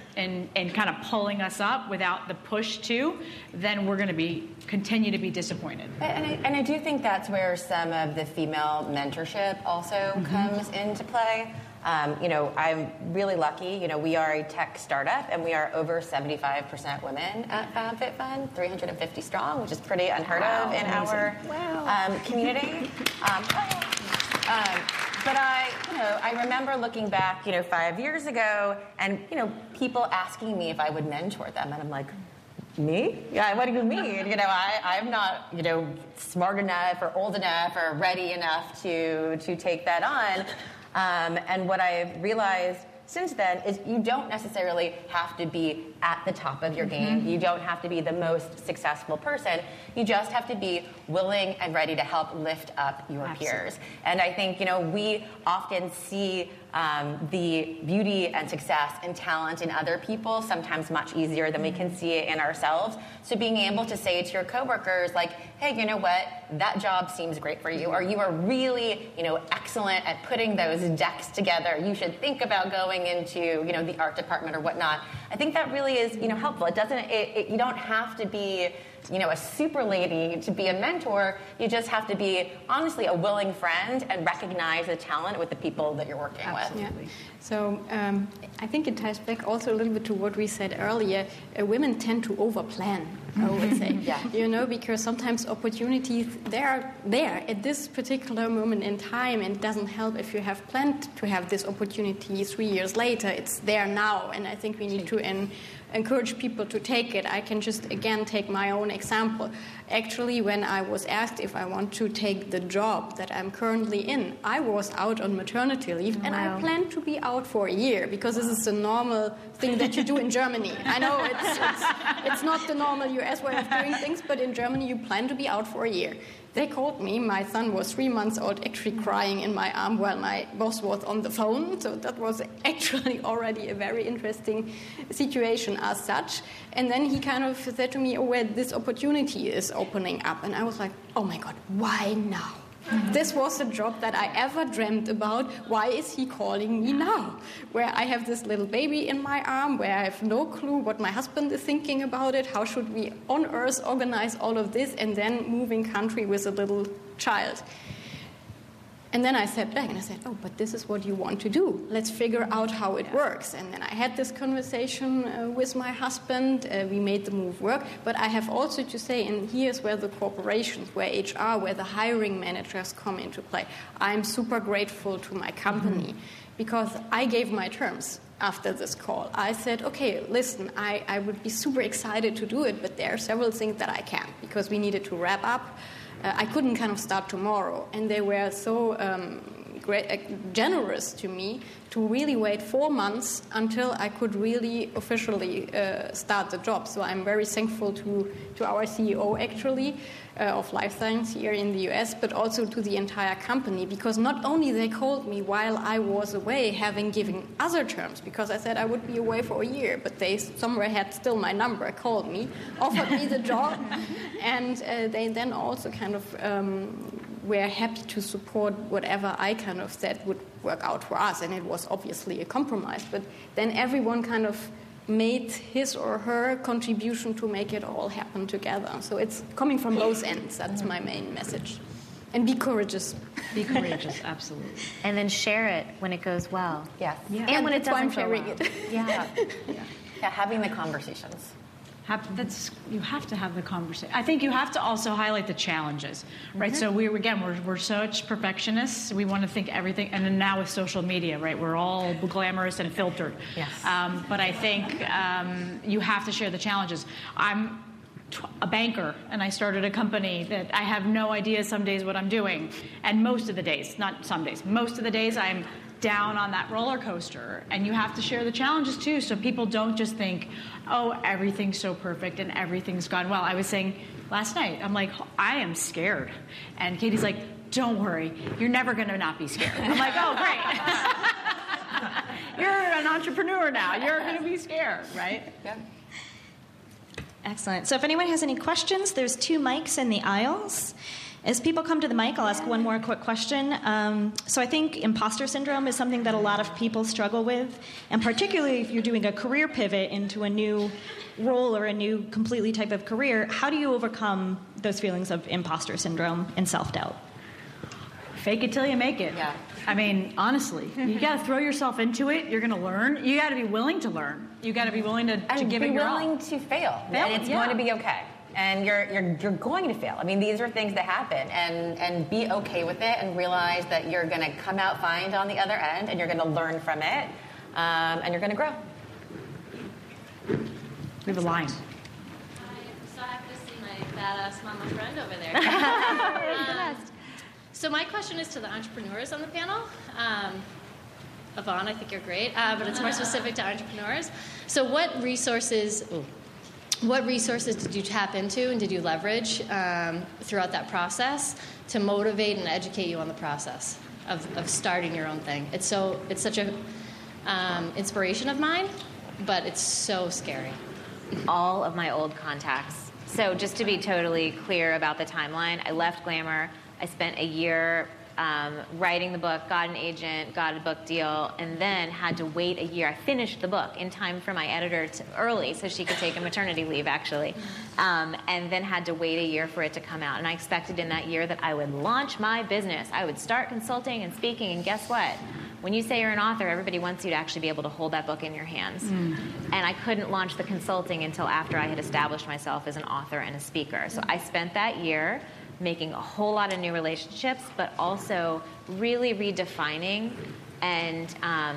and, and kind of pulling us up without the push too, then we're going to be continue to be disappointed. And I, and I do think that's where some of the female mentorship also mm-hmm. comes into play. Um, you know, I'm really lucky. You know, we are a tech startup, and we are over seventy-five percent women at FabFitFun, three hundred fifty strong, which is pretty unheard wow, of in amazing. our wow. um, community. um, um, but I, you know, I remember looking back, you know, five years ago, and you know, people asking me if I would mentor them, and I'm like, me? Yeah, what do you mean? You know, I, I'm not, you know, smart enough or old enough or ready enough to to take that on. Um, and what I've realized since then is you don't necessarily have to be at the top of your game. Mm-hmm. You don't have to be the most successful person. You just have to be willing and ready to help lift up your Absolutely. peers. And I think, you know, we often see um, the beauty and success and talent in other people sometimes much easier than we can see it in ourselves. So being able to say to your coworkers, like, hey, you know what, that job seems great for you, or you are really, you know, excellent at putting those decks together. You should think about going into, you know, the art department or whatnot. I think that really is, you know, helpful. It doesn't, it, it, you don't have to be, you know, a super lady to be a mentor. You just have to be, honestly, a willing friend and recognize the talent with the people that you're working Absolutely. with. Yeah. So um, I think it ties back also a little bit to what we said earlier. Uh, women tend to overplan, I would say. yeah. You know, because sometimes opportunities, they're there at this particular moment in time, and it doesn't help if you have planned to have this opportunity three years later. It's there now, and I think we need to en- encourage people to take it. I can just, again, take my own example. Actually, when I was asked if I want to take the job that I'm currently in, I was out on maternity leave, oh, and wow. I planned to be out for a year, because this is the normal thing that you do in Germany. I know it's, it's, it's not the normal U S way of doing things, but in Germany you plan to be out for a year. They called me. My son was three months old, actually crying in my arm while my boss was on the phone. So that was actually already a very interesting situation as such. And then he kind of said to me, oh, well, this opportunity is opening up. And I was like, oh, my God, why now? Mm-hmm. This was the job that I ever dreamt about. Why is he calling me now? Where I have this little baby in my arm, where I have no clue what my husband is thinking about it. How should we on earth organize all of this, and then moving country with a little child? And then I sat back and I said, oh, but this is what you want to do. Let's figure out how it yeah. works. And then I had this conversation uh, with my husband. Uh, we made the move work. But I have also to say, and here's where the corporations, where H R, where the hiring managers come into play. I'm super grateful to my company mm-hmm. because I gave my terms after this call. I said, okay, listen, I, I would be super excited to do it, but there are several things that I can't, because we needed to wrap up. Uh, I couldn't kind of start tomorrow, and they were so um, great, uh, generous to me to really wait four months until I could really officially uh, start the job. So I'm very thankful to, to our C E O, actually, uh, of Life Science here in the U S, but also to the entire company, because not only they called me while I was away, having given other terms, because I said I would be away for a year, but they somewhere had still my number, called me, offered me the job, and uh, they then also kind of um, were happy to support whatever I kind of said would work out for us, and it was obviously a compromise, but then everyone kind of made his or her contribution to make it all happen together. So it's coming from both ends. That's my main message. And be courageous. Be courageous, absolutely. And then share it when it goes well. Yes. Yeah. And, and when it doesn't go well. it. Yeah. yeah. Yeah, having the conversations. Have, that's you have to have the conversation. I think you have to also highlight the challenges, right? Mm-hmm. So we again we're we're such perfectionists. We want to think everything, and then now with social media, right? We're all glamorous and filtered. Yes. Um, but I think um, you have to share the challenges. I'm a banker, and I started a company that I have no idea some days what I'm doing, and most of the days, not some days, most of the days I'm down on that roller coaster, and you have to share the challenges too, so people don't just think, oh, everything's so perfect and everything's gone well. I was saying last night, I'm like, I am scared, and Katie's like, don't worry, you're never going to not be scared. I'm like, oh, great. You're an entrepreneur now. You're going to be scared, right? Yeah. Excellent. So if anyone has any questions, there's two mics in the aisles. As people come to the mic, I'll ask one more quick question. Um, so I think imposter syndrome is something that a lot of people struggle with, and particularly if you're doing a career pivot into a new role or a new completely type of career, how do you overcome those feelings of imposter syndrome and self-doubt? Fake it till you make it. Yeah. I mean, honestly, you got to throw yourself into it. You're going to learn. You got to be willing to learn. You got to be willing to, to and give be it your willing all. to fail, Fail, and it's yeah. going to be okay. And you're you're you're going to fail. I mean, these are things that happen, and and be okay with it, and realize that you're going to come out fine on the other end, and you're going to learn from it, um, and you're going to grow. We have a line. So happy to see my badass mama friend over there. um, so my question is to the entrepreneurs on the panel. Um, Yvonne, I think you're great, uh, but it's more specific to entrepreneurs. So what resources... Ooh, What resources did you tap into and did you leverage um, throughout that process to motivate and educate you on the process of, of starting your own thing? It's so it's such a um, inspiration of mine, but it's so scary. All of my old contacts. So just to be totally clear about the timeline, I left Glamour. I spent a year Um, writing the book, got an agent, got a book deal, and then had to wait a year. I finished the book in time for my editor to, early so she could take a maternity leave, actually, um, and then had to wait a year for it to come out. And I expected in that year that I would launch my business. I would start consulting and speaking, and guess what? When you say you're an author, everybody wants you to actually be able to hold that book in your hands. Mm. And I couldn't launch the consulting until after I had established myself as an author and a speaker. So I spent that year making a whole lot of new relationships, but also really redefining and um,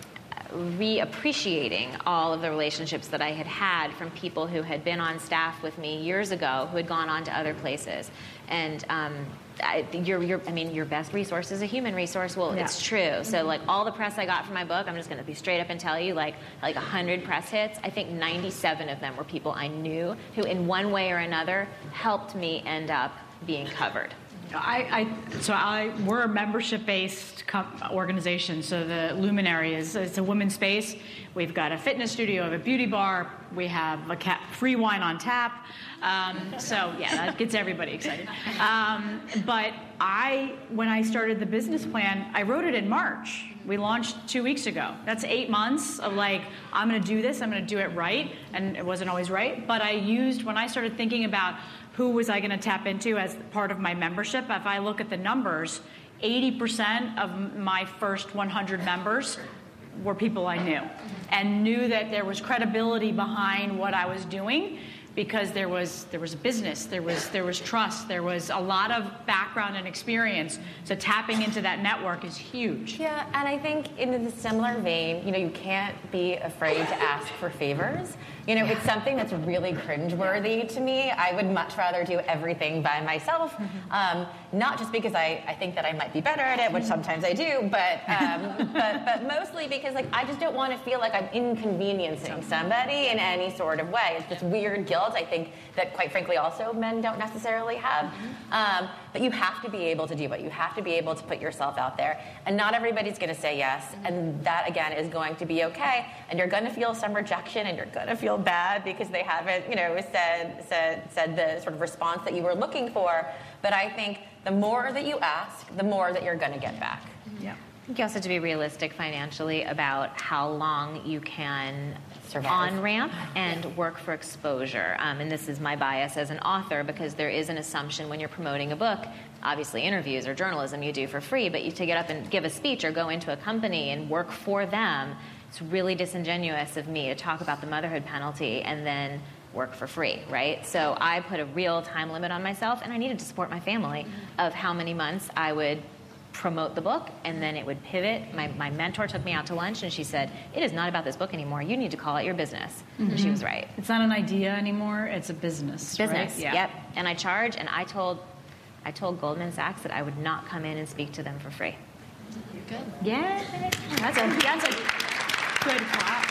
reappreciating all of the relationships that I had had from people who had been on staff with me years ago, who had gone on to other places. And um, I, your, your, I mean, your best resource is a human resource. Well, yeah. It's true. So, like, all the press I got for my book, I'm just going to be straight up and tell you, like, like one hundred press hits, I think ninety-seven of them were people I knew who, in one way or another, helped me end up being covered. I, I so I we're a membership-based organization. So the Luminary is it's a women's space. We've got a fitness studio, we have a beauty bar, we have a cap, free wine on tap. Um, so yeah, that gets everybody excited. Um, but I, when I started the business plan, I wrote it in March. We launched two weeks ago. That's eight months of like, I'm going to do this, I'm going to do it right, and it wasn't always right. But I used when I started thinking about who was I going to tap into as part of my membership? If I look at the numbers, eighty percent of my first one hundred members were people I knew and knew that there was credibility behind what I was doing because there was there was a business, there was there was trust, there was a lot of background and experience. So tapping into that network is huge. Yeah, and I think in a similar vein, you know, you can't be afraid to ask for favors. You know, it's something that's really cringeworthy to me. I would much rather do everything by myself, um, not just because I, I think that I might be better at it, which sometimes I do, but um, but, but mostly because like I just don't want to feel like I'm inconveniencing somebody in any sort of way. It's this weird guilt, I think, that quite frankly also men don't necessarily have. Um, but you have to be able to do it. You have to be able to put yourself out there. And not everybody's going to say yes. And that, again, is going to be okay. And you're going to feel some rejection, and you're going to feel bad because they haven't, you know, said, said, said the sort of response that you were looking for. But I think the more that you ask, the more that you're going to get back. Yeah. I think you also have to be realistic financially about how long you can Survive. on-ramp and work for exposure. Um, and this is my bias as an author because there is an assumption when you're promoting a book, obviously interviews or journalism you do for free, but you to get up and give a speech or go into a company and work for them, it's really disingenuous of me to talk about the motherhood penalty and then work for free, right? So I put a real time limit on myself, and I needed to support my family of how many months I would promote the book, and then it would pivot. My, my mentor took me out to lunch, and she said, it is not about this book anymore. You need to call it your business. Mm-hmm. And she was right. It's not an idea anymore. It's a business, Business, right? Yeah. Yep. And I charge, and I told I told Goldman Sachs that I would not come in and speak to them for free. You're good. Yeah. That's a, that's a good clap.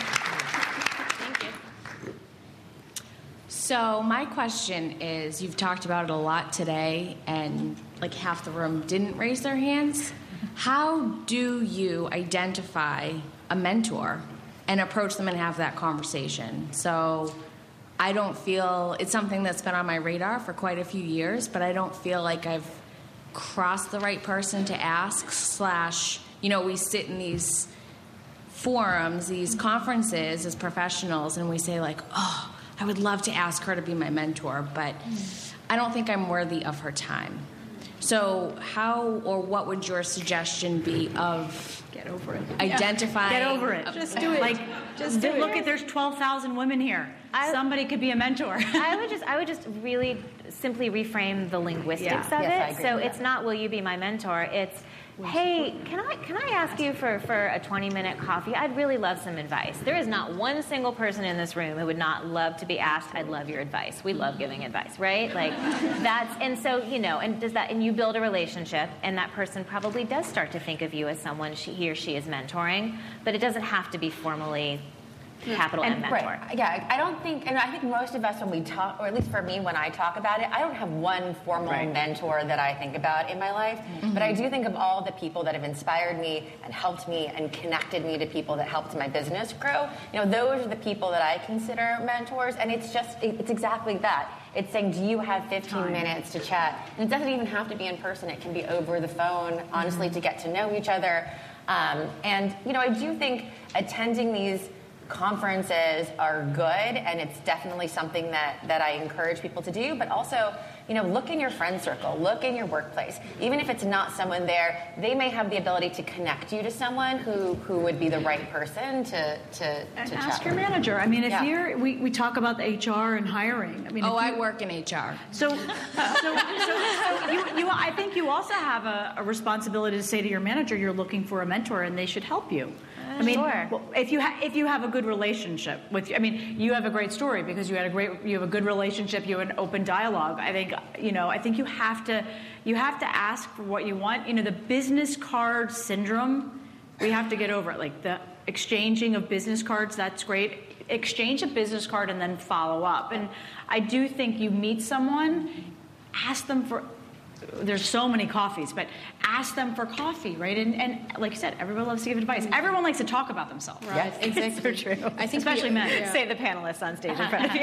Thank you. So my question is, you've talked about it a lot today, and like half the room didn't raise their hands. How do you identify a mentor and approach them and have that conversation? So I don't feel, it's something that's been on my radar for quite a few years, but I don't feel like I've crossed the right person to ask, slash, you know, we sit in these forums, these conferences as professionals, and we say like, oh, I would love to ask her to be my mentor, but I don't think I'm worthy of her time. So how or what would your suggestion be of Get over it. identifying? Get over it. Just do it. Like, Just do look it. at there's twelve thousand women here. I- Somebody could be a mentor. I would just I would just really simply reframe the linguistics Yeah. of Yes, I it. agree So with it's that. not will you be my mentor? It's hey, can I can I ask you for, for a twenty minute coffee? I'd really love some advice. There is not one single person in this room who would not love to be asked, I'd love your advice. We love giving advice, right? Like that's and so, you know, and does that and you build a relationship and that person probably does start to think of you as someone she, he or she is mentoring, but it doesn't have to be formally capital M mentor. Right. Yeah, I don't think, and I think most of us when we talk, or at least for me when I talk about it, I don't have one formal Right. mentor that I think about in my life, Mm-hmm. but I do think of all the people that have inspired me and helped me and connected me to people that helped my business grow. You know, those are the people that I consider mentors, and it's just, it's exactly that. It's saying, do you have fifteen Time. minutes to chat? And it doesn't even have to be in person. It can be over the phone, honestly, Mm-hmm. to get to know each other. Um, and, you know, I do think attending these conferences are good, and it's definitely something that, that I encourage people to do, but also, you know, look in your friend circle, look in your workplace. Even if it's not someone there, they may have the ability to connect you to someone who, who would be the right person to, to, And to ask chat your with. manager. I mean, if Yeah. you're, we, we talk about the H R and hiring. I mean, Oh, if I you- work in H R. So, so, so, so you, you, I think you also have a, a responsibility to say to your manager, you're looking for a mentor, and they should help you. I mean, Sure. well, if you ha- if you have a good relationship with, I mean, you have a great story because you had a great, you have a good relationship, you have an open dialogue. I think, you know, I think you have to, you have to ask for what you want. You know, the business card syndrome, we have to get over it. Like the exchanging of business cards, that's great. Exchange a business card and then follow up. And I do think you meet someone, ask them for. There's so many coffees, but ask them for coffee, right? And, and like you said, everyone loves to give advice. Everyone likes to talk about themselves. Right, exactly. So true. I think Especially we, men. yeah. Say the panelists on stage in front of you.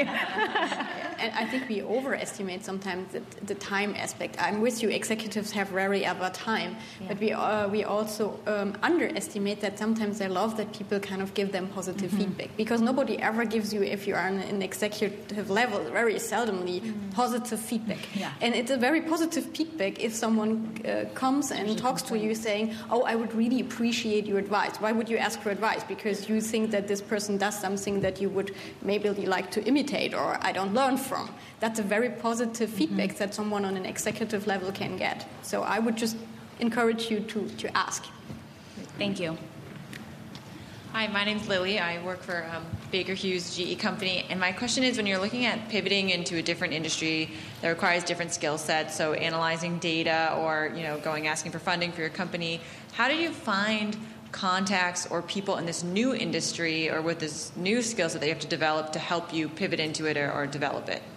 And I think we overestimate sometimes the, the time aspect. I'm with you. Executives have rarely ever time, but we uh, we also um, underestimate that sometimes they love that people kind of give them positive Mm-hmm. feedback, because nobody ever gives you, if you are on an executive level, very seldomly Mm-hmm. positive feedback. Yeah. And it's a very positive feedback if someone uh, comes and talks to you saying, "Oh, I would really appreciate your advice." Why would you ask for advice? Because you think that this person does something that you would maybe like to imitate, or I don't learn from. That's a very positive feedback that someone on an executive level can get. So I would just encourage you to, to ask. Thank you. Hi, my name's Lily. I work for um, Baker Hughes G E company, and my question is, when you're looking at pivoting into a different industry that requires different skill sets, so analyzing data or you know going asking for funding for your company, how do you find contacts or people in this new industry or with this new skill set that you have to develop to help you pivot into it or, or develop it?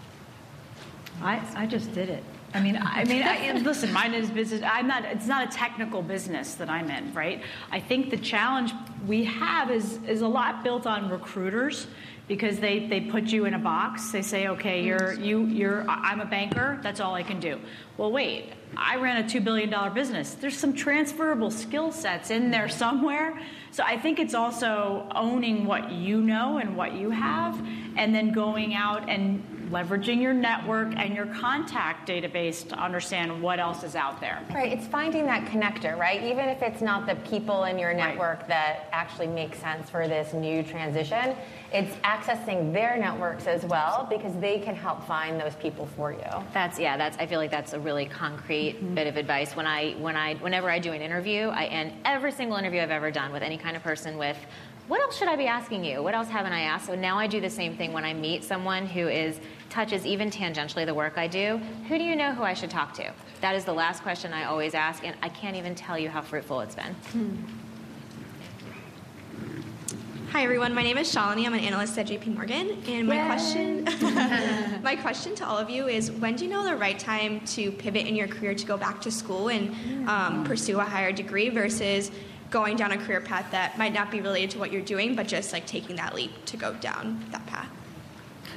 I, I just did it. I mean, I mean, I, listen, mine is business. I'm not. It's not a technical business that I'm in, right? I think the challenge we have is is a lot built on recruiters, because they, they put you in a box. They say, okay, you're you you're. I'm a banker. That's all I can do. Well, wait. I ran a two billion dollar business. There's some transferable skill sets in there somewhere. So I think it's also owning what you know and what you have, and then going out and leveraging your network and your contact database to understand what else is out there. Right, it's finding that connector, right? Even if it's not the people in your network Right. that actually make sense for this new transition, it's accessing their networks as well, because they can help find those people for you. That's yeah. That's I feel like that's a really concrete bit of advice. When I when I whenever I do an interview, I end every single interview I've ever done with any kind of person with, what else should I be asking you? What else haven't I asked? So now I do the same thing when I meet someone who is touches even tangentially the work I do. Who do you know who I should talk to? That is the last question I always ask, and I can't even tell you how fruitful it's been. Hi everyone, my name is Shalini. I'm an analyst at J P Morgan, and my question, my question to all of you is: when do you know the right time to pivot in your career to go back to school and um, pursue a higher degree versus going down a career path that might not be related to what you're doing, but just like taking that leap to go down that path?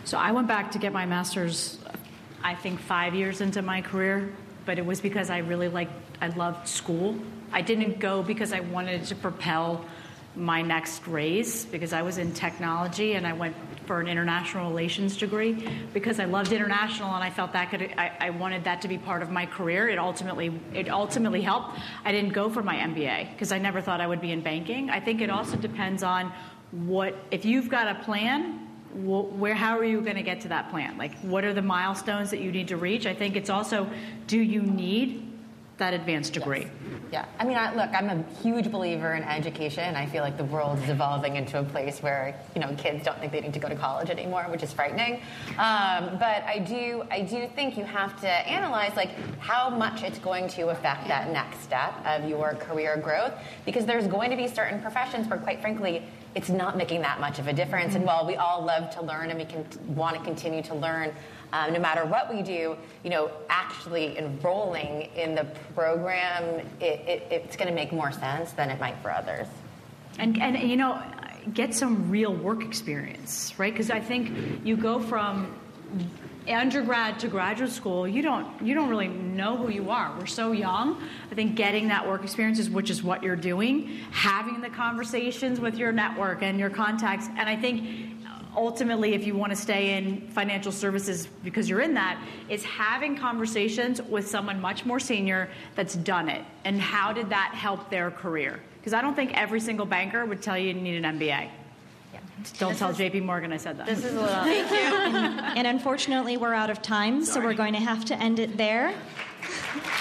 So I went back to get my master's, I think five years into my career, but it was because I really liked, I loved school. I didn't go because I wanted to propel my next raise, because I was in technology and I went for an international relations degree because I loved international and I felt that could, I, I wanted that to be part of my career. It ultimately, it ultimately helped. I didn't go for my M B A because I never thought I would be in banking. I think it also depends on what, if you've got a plan, where, how are you going to get to that plan? Like, what are the milestones that you need to reach? I think it's also, do you need that advanced degree? Yes. Yeah. I mean, I, look, I'm a huge believer in education. I feel like the world is evolving into a place where, you know, kids don't think they need to go to college anymore, which is frightening. Um, but I do, I do think you have to analyze, like, how much it's going to affect that next step of your career growth, because there's going to be certain professions where, quite frankly, it's not making that much of a difference. And while we all love to learn and we can want to continue to learn, Um, no matter what we do, you know, actually enrolling in the program, it, it, it's going to make more sense than it might for others. And, and you know, get some real work experience, right? Because I think you go from undergrad to graduate school, you don't you don't really know who you are. We're so young. I think getting that work experience, is, which is what you're doing, having the conversations with your network and your contacts, and I think ultimately, if you want to stay in financial services because you're in that, is having conversations with someone much more senior that's done it. And how did that help their career? Because I don't think every single banker would tell you you need an M B A. Yeah. Don't this tell is, J P Morgan I said that. This is a little... Thank you. And unfortunately, we're out of time, Sorry. so we're going to have to end it there.